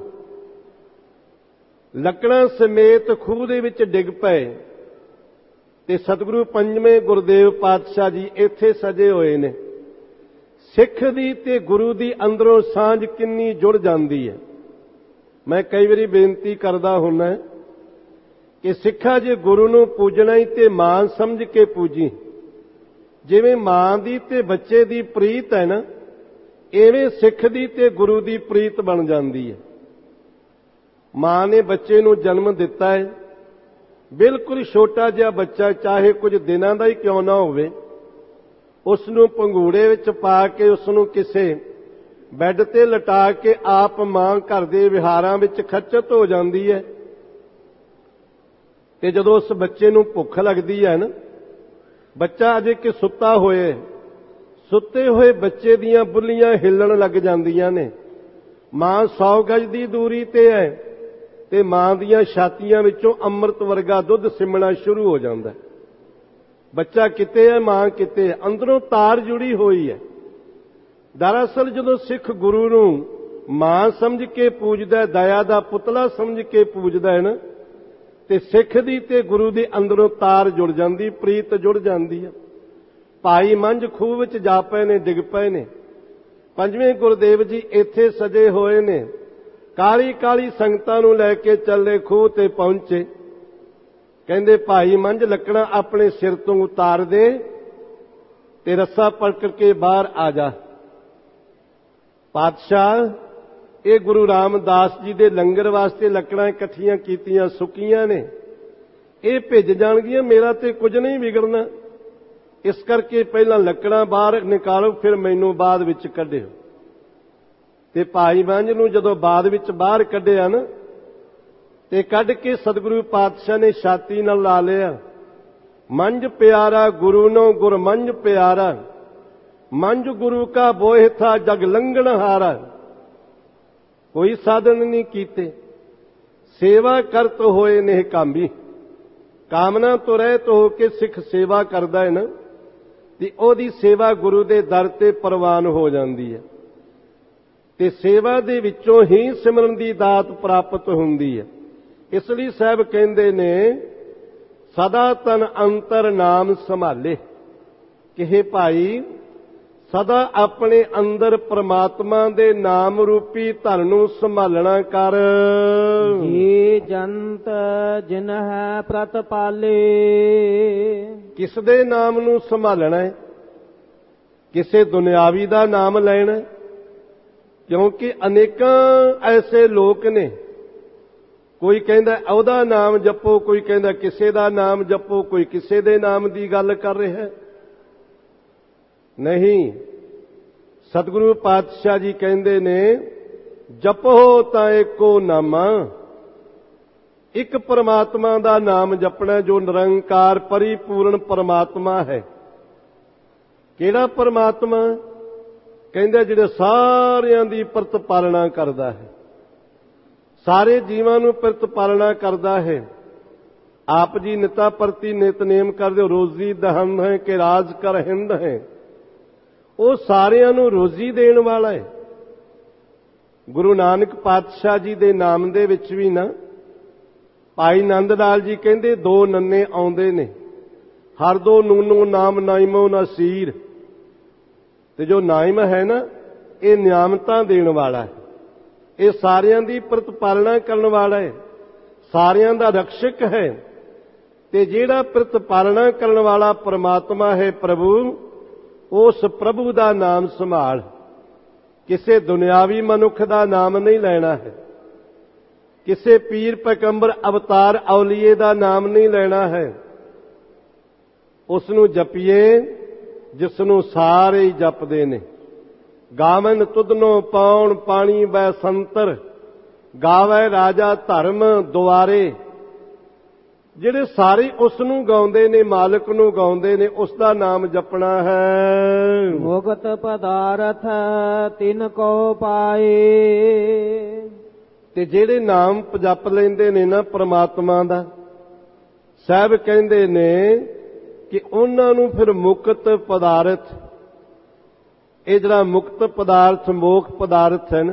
लकड़ां समेत खूह दे विच डिग पए, ते सतगुरु पंजवें गुरदेव पातशाह जी इत्थे सजे होए ने। सिख दी ते गुरु दी अंदरों सांझ किन्नी जुड़ जांदी है। ਮੈਂ ਕਈ ਵਾਰੀ ਬੇਨਤੀ ਕਰਦਾ ਹੁੰਦਾ ਕਿ ਸਿੱਖਾ ਜੇ ਗੁਰੂ ਨੂੰ ਪੂਜਣਾ ਹੀ ਤੇ ਮਾਂ ਸਮਝ ਕੇ ਪੂਜੀ। ਜਿਵੇਂ ਮਾਂ ਦੀ ਤੇ ਬੱਚੇ ਦੀ ਪ੍ਰੀਤ ਹੈ ਨਾ, ਐਵੇਂ ਸਿੱਖ ਦੀ ਤੇ ਗੁਰੂ ਦੀ ਪ੍ਰੀਤ ਬਣ ਜਾਂਦੀ ਹੈ। ਮਾਂ ਨੇ ਬੱਚੇ ਨੂੰ ਜਨਮ ਦਿੱਤਾ ਹੈ, ਬਿਲਕੁਲ ਛੋਟਾ ਜਿਹਾ ਬੱਚਾ, ਚਾਹੇ ਕੁਝ ਦਿਨਾਂ ਦਾ ਹੀ ਕਿਉਂ ਨਾ ਹੋਵੇ, ਉਸ ਨੂੰ ਪੰਘੂੜੇ ਵਿੱਚ ਪਾ ਕੇ ਉਸ ਨੂੰ ਕਿਸੇ ਬੈੱਡ ਤੇ ਲਟਾ ਕੇ ਆਪ ਮਾਂ ਘਰ ਦੇ ਵਿਹਾਰਾਂ ਵਿੱਚ ਖੱਚਤ ਹੋ ਜਾਂਦੀ ਹੈ। ਤੇ ਜਦੋਂ ਉਸ ਬੱਚੇ ਨੂੰ ਭੁੱਖ ਲੱਗਦੀ ਹੈ ਨਾ, ਬੱਚਾ ਅਜੇ ਕਿ ਸੁੱਤਾ ਹੋਏ, ਸੁੱਤੇ ਹੋਏ ਬੱਚੇ ਦੀਆਂ ਬੁੱਲੀਆਂ ਹਿੱਲਣ ਲੱਗ ਜਾਂਦੀਆਂ ਨੇ। ਮਾਂ ਸੌ ਗਜ ਦੀ ਦੂਰੀ ਤੇ ਹੈ ਤੇ ਮਾਂ ਦੀਆਂ ਛਾਤੀਆਂ ਵਿੱਚੋਂ ਅੰਮ੍ਰਿਤ ਵਰਗਾ ਦੁੱਧ ਸਿਮਣਾ ਸ਼ੁਰੂ ਹੋ ਜਾਂਦਾ। ਬੱਚਾ ਕਿਤੇ ਹੈ, ਮਾਂ ਕਿਤੇ ਹੈ, ਅੰਦਰੋਂ ਤਾਰ ਜੁੜੀ ਹੋਈ ਹੈ। ਦਰਅਸਲ ਜਦੋਂ ਸਿੱਖ ਗੁਰੂ ਨੂੰ ਮਾਂ ਸਮਝ ਕੇ ਪੂਜਦਾ, ਦਇਆ ਦਾ ਪੁਤਲਾ ਸਮਝ ਕੇ ਪੂਜਦਾ ਹੈ ਨਾ, ਤੇ ਸਿੱਖ ਦੀ ਤੇ ਗੁਰੂ ਦੇ ਅੰਦਰੋਂ ਤਾਰ ਜੁੜ ਜਾਂਦੀ, ਪ੍ਰੀਤ ਜੁੜ ਜਾਂਦੀ ਹੈ। ਭਾਈ ਮੰਝ ਖੂਹ ਵਿੱਚ ਜਾ ਪਏ ਨੇ, ਡਿੱਗ ਪਏ ਨੇ। ਪੰਜਵੇਂ ਗੁਰਦੇਵ ਜੀ ਇੱਥੇ ਸਜੇ ਹੋਏ ਨੇ, ਕਾਲੀ ਕਾਲੀ ਸੰਗਤਾਂ ਨੂੰ ਲੈ ਕੇ ਚੱਲੇ, ਖੂਹ ਤੇ ਪਹੁੰਚੇ। ਕਹਿੰਦੇ ਭਾਈ ਮੰਝ ਲੱਕੜਾਂ ਆਪਣੇ ਸਿਰ ਤੋਂ ਉਤਾਰ ਦੇ ਤੇ ਰੱਸਾ ਪਕੜ ਕੇ ਬਾਹਰ ਆ ਜਾ। ਪਾਤਸ਼ਾਹ, ਇਹ ਗੁਰੂ ਰਾਮਦਾਸ ਜੀ ਦੇ ਲੰਗਰ ਵਾਸਤੇ ਲੱਕੜਾਂ ਇਕੱਠੀਆਂ ਕੀਤੀਆਂ, ਸੁੱਕੀਆਂ ਨੇ, ਇਹ ਭਿੱਜ ਜਾਣਗੀਆਂ, ਮੇਰਾ ਤੇ ਕੁਝ ਨਹੀਂ ਵਿਗੜਨਾ, ਇਸ ਕਰਕੇ ਪਹਿਲਾਂ ਲੱਕੜਾਂ ਬਾਹਰ ਨਿਕਾਲੋ, ਫਿਰ ਮੈਨੂੰ ਬਾਅਦ ਵਿੱਚ ਕੱਢਿਓ। ਤੇ ਭਾਈ ਮੰਝ ਨੂੰ ਜਦੋਂ ਬਾਅਦ ਵਿੱਚ ਬਾਹਰ ਕੱਢਿਆ ਨਾ, ਤੇ ਕੱਢ ਕੇ ਸਤਿਗੁਰੂ ਪਾਤਸ਼ਾਹ ਨੇ ਛਾਤੀ ਨਾਲ ਲਾ ਲਿਆ, ਮੰਝ ਪਿਆਰਾ ਗੁਰੂ ਨੂੰ ਗੁਰ ਮੰਝ ਪਿਆਰਾ, ਮੰਝ ਗੁਰੂ ਕਾ ਬੋਹਿ ਥਾ ਜਗ ਲੰਘਣ ਹਾਰਾ। ਕੋਈ ਸਾਧਨ ਨਹੀਂ ਕੀਤੇ, ਸੇਵਾ ਕਰਤ ਹੋਏ ਨੇ ਕਾਮੀ। ਕਾਮਨਾ ਤੋਂ ਰਹਿਤ ਹੋ ਕੇ ਸਿੱਖ ਸੇਵਾ ਕਰਦਾ ਹੈ ਨਾ, ਤੇ ਉਹਦੀ ਸੇਵਾ ਗੁਰੂ ਦੇ ਦਰ ਤੇ ਪ੍ਰਵਾਨ ਹੋ ਜਾਂਦੀ ਹੈ, ਤੇ ਸੇਵਾ ਦੇ ਵਿੱਚੋਂ ਹੀ ਸਿਮਰਨ ਦੀ ਦਾਤ ਪ੍ਰਾਪਤ ਹੁੰਦੀ ਹੈ। ਇਸ ਲਈ ਸਾਹਿਬ ਕਹਿੰਦੇ ਨੇ, ਸਦਾ ਤਨ ਅੰਤਰ ਨਾਮ ਸੰਭਾਲੇ। ਕਿਹੇ ਭਾਈ, ਸਦਾ ਆਪਣੇ ਅੰਦਰ ਪ੍ਰਮਾਤਮਾ ਦੇ ਨਾਮ ਰੂਪੀ ਧਨ ਨੂੰ ਸੰਭਾਲਣਾ ਕਰ। ਜੀ ਜੰਤ ਜਿਨ ਹੈ ਪ੍ਰਤਪਾਲੇ। ਕਿਸ ਦੇ ਨਾਮ ਨੂੰ ਸੰਭਾਲਣਾ ਹੈ? ਕਿਸੇ ਦੁਨਿਆਵੀ ਦਾ ਨਾਮ ਲੈਣਾ, ਕਿਉਂਕਿ ਅਨੇਕਾਂ ਐਸੇ ਲੋਕ ਨੇ, ਕੋਈ ਕਹਿੰਦਾ ਉਹਦਾ ਨਾਮ ਜਪੋ, ਕੋਈ ਕਹਿੰਦਾ ਕਿਸੇ ਦਾ ਨਾਮ ਜਪੋ, ਕੋਈ ਕਿਸੇ ਦੇ ਨਾਮ ਦੀ ਗੱਲ ਕਰ ਰਿਹਾ ਹੈ। ਨਹੀਂ, ਸਤਿਗੁਰੂ ਪਾਤਸ਼ਾਹ ਜੀ ਕਹਿੰਦੇ ਨੇ, ਜਪੋ ਤਾਂ ਏਕੋ ਨਾਮਾ। ਇੱਕ ਪਰਮਾਤਮਾ ਦਾ ਨਾਮ ਜਪਣਾ ਜੋ ਨਿਰੰਕਾਰ ਪਰਿਪੂਰਨ ਪਰਮਾਤਮਾ ਹੈ। ਕਿਹੜਾ ਪਰਮਾਤਮਾ? ਕਹਿੰਦੇ ਜਿਹੜੇ ਸਾਰਿਆਂ ਦੀ ਪ੍ਰਤਪਾਲਣਾ ਕਰਦਾ ਹੈ, ਸਾਰੇ ਜੀਵਾਂ ਨੂੰ ਪ੍ਰਤਪਾਲਣਾ ਕਰਦਾ ਹੈ। ਆਪ ਜੀ ਨਿਤਾ ਪ੍ਰਤੀ ਨਿਤਨੇਮ ਕਰਦੇ ਹੋ, ਰੋਜ਼ੀ ਦਹਨ ਹੈ ਕਿ ਰਾਜ ਕਰ ਹਿੰਦ ਹੈ। ਉਹ ਸਾਰਿਆਂ ਨੂੰ ਰੋਜ਼ੀ ਦੇਣ ਵਾਲਾ ਹੈ। ਗੁਰੂ ਨਾਨਕ ਪਾਤਸ਼ਾਹ ਜੀ ਦੇ ਨਾਮ ਦੇ ਵਿੱਚ ਵੀ ਨਾ, ਭਾਈ ਨੰਦ ਲਾਲ ਜੀ ਕਹਿੰਦੇ ਦੋ ਨੰਨੇ ਆਉਂਦੇ ਨੇ, ਹਰ ਦੋ ਨੂਨੋ ਨਾਮ ਨਾਇਮੋ ਨਸੀਰ। ਤੇ ਜੋ ਨਾਇਮ ਹੈ ਨਾ, ਇਹ ਨਿਆਮਤਾਂ ਦੇਣ ਵਾਲਾ ਹੈ, ਇਹ ਸਾਰਿਆਂ ਦੀ ਪ੍ਰਤਪਾਲਣਾ ਕਰਨ ਵਾਲਾ ਹੈ, ਸਾਰਿਆਂ ਦਾ ਰਕਸ਼ਕ ਹੈ। ਤੇ ਜਿਹੜਾ ਪ੍ਰਤਪਾਲਣਾ ਕਰਨ ਵਾਲਾ ਪਰਮਾਤਮਾ ਹੈ ਪ੍ਰਭੂ, ਉਸ ਪ੍ਰਭੂ ਦਾ ਨਾਮ ਸੰਭਾਲ। ਕਿਸੇ ਦੁਨਿਆਵੀ ਮਨੁੱਖ ਦਾ ਨਾਮ ਨਹੀਂ ਲੈਣਾ ਹੈ, ਕਿਸੇ ਪੀਰ ਪੈਗੰਬਰ ਅਵਤਾਰ ਔਲੀਏ ਦਾ ਨਾਮ ਨਹੀਂ ਲੈਣਾ ਹੈ। ਉਸ ਨੂੰ ਜਪੀਏ ਜਿਸ ਨੂੰ ਸਾਰੇ ਹੀ ਜਪਦੇ ਨੇ। ਗਾਵਨ ਤੁਧਨੋ ਪਾਉਣ ਪਾਣੀ ਬੈ ਸੰਤਰ, ਗਾਵੇ ਰਾਜਾ ਧਰਮ ਦੁਆਰੇ। ਜਿਹੜੇ ਸਾਰੇ ਉਸ ਨੂੰ ਗਾਉਂਦੇ ਨੇ, ਮਾਲਕ ਨੂੰ ਗਾਉਂਦੇ ਨੇ, ਉਸ ਦਾ ਨਾਮ ਜਪਣਾ ਹੈ। ਮੁਕਤ ਪਦਾਰਥ ਤਿਨ ਕੋ ਪਾਏ। ਤੇ ਜਿਹੜੇ ਨਾਮ ਜਪ ਲੈਂਦੇ ਨੇ ਨਾ ਪ੍ਰਮਾਤਮਾ ਦਾ, ਸਾਹਿਬ ਕਹਿੰਦੇ ਨੇ ਕਿ ਉਹਨਾਂ ਨੂੰ ਫਿਰ ਮੁਕਤ ਪਦਾਰਥ, ਇਹ ਜਿਹੜਾ ਮੁਕਤ ਪਦਾਰਥ ਮੋਖ ਪਦਾਰਥ ਹੈ ਨਾ,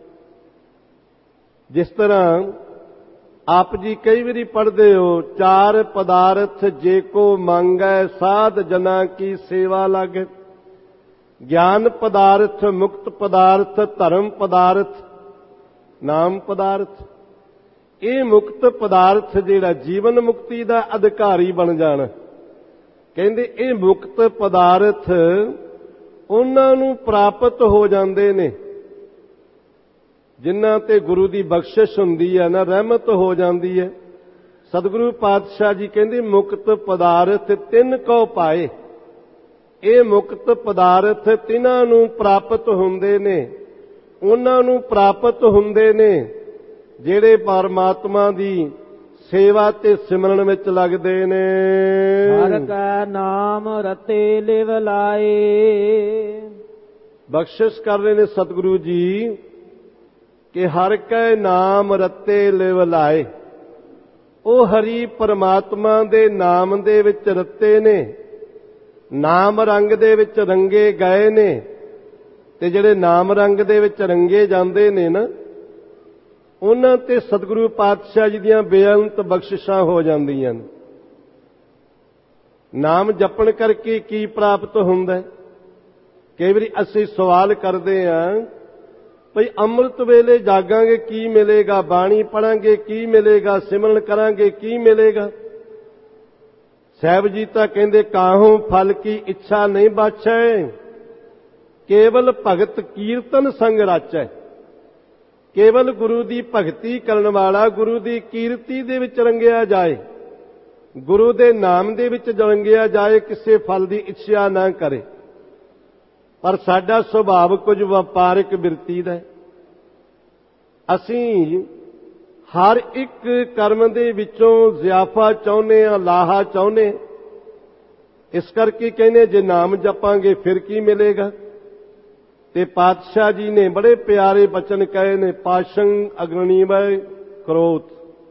ਜਿਸ ਤਰ੍ਹਾਂ ਆਪ ਜੀ ਕਈ ਵਾਰੀ ਪੜ੍ਹਦੇ ਹੋ, ਚਾਰ ਪਦਾਰਥ ਜੇ ਕੋ ਮੰਗੈ ਸਾਧ ਜਨਾ ਕੀ ਸੇਵਾ ਲਾਗੇ। ਗਿਆਨ ਪਦਾਰਥ, ਮੁਕਤ ਪਦਾਰਥ, ਧਰਮ ਪਦਾਰਥ, ਨਾਮ ਪਦਾਰਥ। ਇਹ ਮੁਕਤ ਪਦਾਰਥ ਜਿਹੜਾ ਜੀਵਨ ਮੁਕਤੀ ਦਾ ਅਧਿਕਾਰੀ ਬਣ ਜਾਣਾ, ਕਹਿੰਦੇ ਇਹ ਮੁਕਤ ਪਦਾਰਥ ਉਹਨਾਂ ਨੂੰ ਪ੍ਰਾਪਤ ਹੋ ਜਾਂਦੇ ਨੇ ਜਿਨ੍ਹਾਂ ਤੇ ਗੁਰੂ ਦੀ ਬਖਸ਼ਿਸ਼ ਹੁੰਦੀ ਹੈ ਨਾ, ਰਹਿਮਤ ਹੋ ਜਾਂਦੀ ਹੈ। ਸਤਿਗੁਰੂ ਪਾਤਸ਼ਾਹ ਜੀ ਕਹਿੰਦੇ ਮੁਕਤ ਪਦਾਰਥ ਤਿੰਨ ਕੋ ਪਾਏ। ਇਹ ਮੁਕਤ ਪਦਾਰਥ ਤਿਨਾਂ ਨੂੰ ਪ੍ਰਾਪਤ ਹੁੰਦੇ ਨੇ, ਉਹਨਾਂ ਨੂੰ ਪ੍ਰਾਪਤ ਹੁੰਦੇ ਨੇ ਜਿਹੜੇ ਪਰਮਾਤਮਾ ਦੀ ਸੇਵਾ ਤੇ ਸਿਮਰਨ ਵਿੱਚ ਲੱਗਦੇ ਨੇ। ਹਰਿ ਕਾ ਨਾਮ ਰਤੇ ਲਿਵ ਲਾਏ। ਬਖਸ਼ਿਸ਼ ਕਰ ਰਹੇ ਨੇ ਸਤਿਗੁਰੂ ਜੀ ਕਿ ਹਰਿ ਕੈ ਨਾਮ ਰਤੇ ਲਿਵ ਲਾਏ। ਉਹ ਹਰੀ ਪਰਮਾਤਮਾ ਦੇ ਨਾਮ ਦੇ ਵਿੱਚ ਰਤੇ ਨੇ, ਨਾਮ ਰੰਗ ਦੇ ਵਿੱਚ ਰੰਗੇ ਗਏ ਨੇ। ਤੇ ਜਿਹੜੇ ਨਾਮ ਰੰਗ ਦੇ ਵਿੱਚ ਰੰਗੇ ਜਾਂਦੇ ਨੇ ਨਾ, ਉਹਨਾਂ ਤੇ ਸਤਿਗੁਰੂ ਪਾਤਸ਼ਾਹ ਜੀ ਦੀਆਂ ਬੇਅੰਤ ਬਖਸ਼ਿਸ਼ਾਂ ਹੋ ਜਾਂਦੀਆਂ ਨੇ। ਨਾਮ ਜਪਣ ਕਰਕੇ ਕੀ ਪ੍ਰਾਪਤ ਹੁੰਦਾ? ਕਈ ਵਾਰੀ ਅਸੀਂ ਸਵਾਲ ਕਰਦੇ ਹਾਂ ਭਈ ਅੰਮ੍ਰਿਤ ਵੇਲੇ ਜਾਗਾਂਗੇ ਕੀ ਮਿਲੇਗਾ, ਬਾਣੀ ਪੜਾਂਗੇ ਕੀ ਮਿਲੇਗਾ, ਸਿਮਰਨ ਕਰਾਂਗੇ ਕੀ ਮਿਲੇਗਾ? ਸਾਹਿਬ ਜੀ ਤਾਂ ਕਹਿੰਦੇ ਕਾਹੂ ਫਲ ਕੀ ਇੱਛਾ ਨਹੀਂ ਬਾਛੈ, ਕੇਵਲ ਭਗਤ ਕੀਰਤਨ ਸੰਗ ਰਾਚੈ। ਕੇਵਲ ਗੁਰੂ ਦੀ ਭਗਤੀ ਕਰਨ ਵਾਲਾ ਗੁਰੂ ਦੀ ਕੀਰਤੀ ਦੇ ਵਿੱਚ ਰੰਗਿਆ ਜਾਏ, ਗੁਰੂ ਦੇ ਨਾਮ ਦੇ ਵਿੱਚ ਰੰਗਿਆ ਜਾਏ, ਕਿਸੇ ਫਲ ਦੀ ਇੱਛਾ ਨਾ ਕਰੇ। ਪਰ ਸਾਡਾ ਸੁਭਾਵ ਕੁਝ ਵਪਾਰਿਕ ਬਿਰਤੀ ਦਾ। ਅਸੀਂ ਹਰ ਇੱਕ ਕਰਮ ਦੇ ਵਿੱਚੋਂ ਜ਼ਿਆਫਾ ਚਾਹੁੰਦੇ ਹਾਂ, ਲਾਹਾ ਚਾਹੁੰਦੇ। ਇਸ ਕਰਕੇ ਕਹਿੰਦੇ ਜੇ ਨਾਮ ਜਪਾਂਗੇ ਫਿਰ ਕੀ ਮਿਲੇਗਾ? ਤੇ ਪਾਤਸ਼ਾਹ ਜੀ ਨੇ ਬੜੇ ਪਿਆਰੇ ਬਚਨ ਕਹੇ ਨੇ, ਪਾਸ਼ੰ ਅਗਨੀਵੈ ਕ੍ਰੋਧ।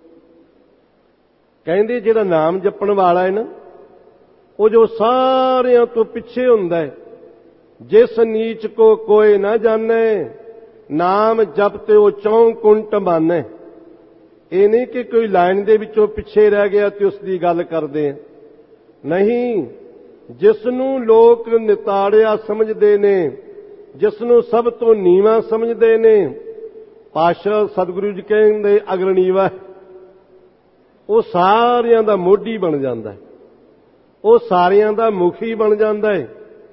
ਕਹਿੰਦੇ ਜਿਹੜਾ ਨਾਮ ਜਪਣ ਵਾਲਾ ਹੈ ਨਾ, ਉਹ ਜੋ ਸਾਰਿਆਂ ਤੋਂ ਪਿੱਛੇ ਹੁੰਦਾ ਹੈ। ਜਿਸ ਨੀਚ ਕੋ ਕੋਈ ਨਾ ਜਾਣੇ, ਨਾਮ ਜਪ ਤੇ ਉਹ ਚੌਂ ਕੁੰਟ ਮਾਨੇ। ਇਹ ਨਹੀਂ ਕਿ ਕੋਈ ਲਾਈਨ ਦੇ ਵਿੱਚੋਂ ਪਿੱਛੇ ਰਹਿ ਗਿਆ ਤੇ ਉਸ ਦੀ ਗੱਲ ਕਰਦੇ ਆ, ਨਹੀਂ। ਜਿਸ ਨੂੰ ਲੋਕ ਨਿਤਾੜਿਆ ਸਮਝਦੇ ਨੇ, ਜਿਸ ਨੂੰ ਸਭ ਤੋਂ ਨੀਵਾਂ ਸਮਝਦੇ ਨੇ, ਪਾਤਸ਼ਾਹ ਸਤਿਗੁਰੂ ਜੀ ਕਹਿੰਦੇ ਅਗਰਨੀਵਾ, ਉਹ ਸਾਰਿਆਂ ਦਾ ਮੋਢੀ ਬਣ ਜਾਂਦਾ ਹੈ, ਉਹ ਸਾਰਿਆਂ ਦਾ ਮੁਖੀ ਬਣ ਜਾਂਦਾ ਹੈ।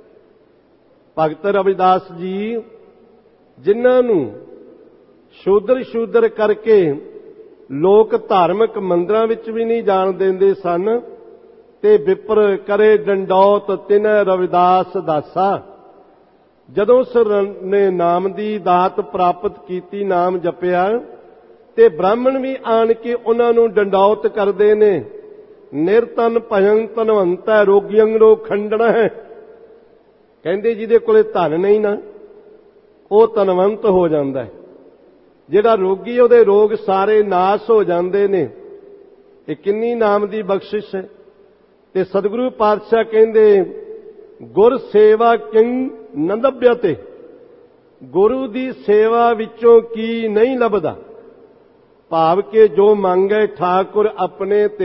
ਭਗਤ ਰਵਿਦਾਸ ਜੀ ਜਿਨ੍ਹਾਂ ਨੂੰ ਸ਼ੂਦਰ ਸ਼ੂਦਰ ਕਰਕੇ ਲੋਕ ਧਾਰਮਿਕ ਮੰਦਰਾਂ ਵਿੱਚ ਵੀ ਨਹੀਂ ਜਾਣ ਦਿੰਦੇ ਸਨ, ਤੇ ਵਿਪਰ ਕਰੇ ਡੰਡੌਤ ਤਿਨੈ ਰਵਿਦਾਸ ਦਾਸਾ। ਜਦੋਂ ਉਸ ਨੇ ਨਾਮ ਦੀ ਦਾਤ ਪ੍ਰਾਪਤ ਕੀਤੀ, ਨਾਮ ਜਪਿਆ, ਤੇ ਬ੍ਰਾਹਮਣ ਵੀ ਆਣ ਕੇ ਉਹਨਾਂ ਨੂੰ ਡੰਡੌਤ ਕਰਦੇ ਨੇ। ਨਿਰਤਨ ਭਜਨ ਧਨਵੰਤੈ ਰੋਗੀਆਂ ਰੋ ਖੰਡਣਾ ਹੈ। ਕਹਿੰਦੇ ਜਿਹਦੇ ਕੋਲੇ ਧਨ ਨਹੀਂ ਨਾ, ਉਹ ਧਨਵੰਤ ਹੋ ਜਾਂਦਾ ਹੈ। ਜਿਹੜਾ ਰੋਗੀ ਉਹਦੇ ਰੋਗ ਸਾਰੇ ਨਾਸ ਹੋ ਜਾਂਦੇ ਨੇ। ਇਹ ਕਿੰਨੀ ਨਾਮ ਦੀ ਬਖਸ਼ਿਸ਼ ਹੈ। ਤੇ ਸਤਿਗੁਰੂ ਪਾਤਸ਼ਾਹ ਕਹਿੰਦੇ ਗੁਰ ਸੇਵਾ ਕਿੰ ਨ ਲੱਭਿਅਤੇ। ਗੁਰੂ ਦੀ ਸੇਵਾ ਵਿੱਚੋਂ ਕੀ ਨਹੀਂ ਲੱਭਦਾ? ਭਾਵ ਕਿ ਜੋ ਮੰਗੇ ਠਾਕੁਰ ਆਪਣੇ ਤੇ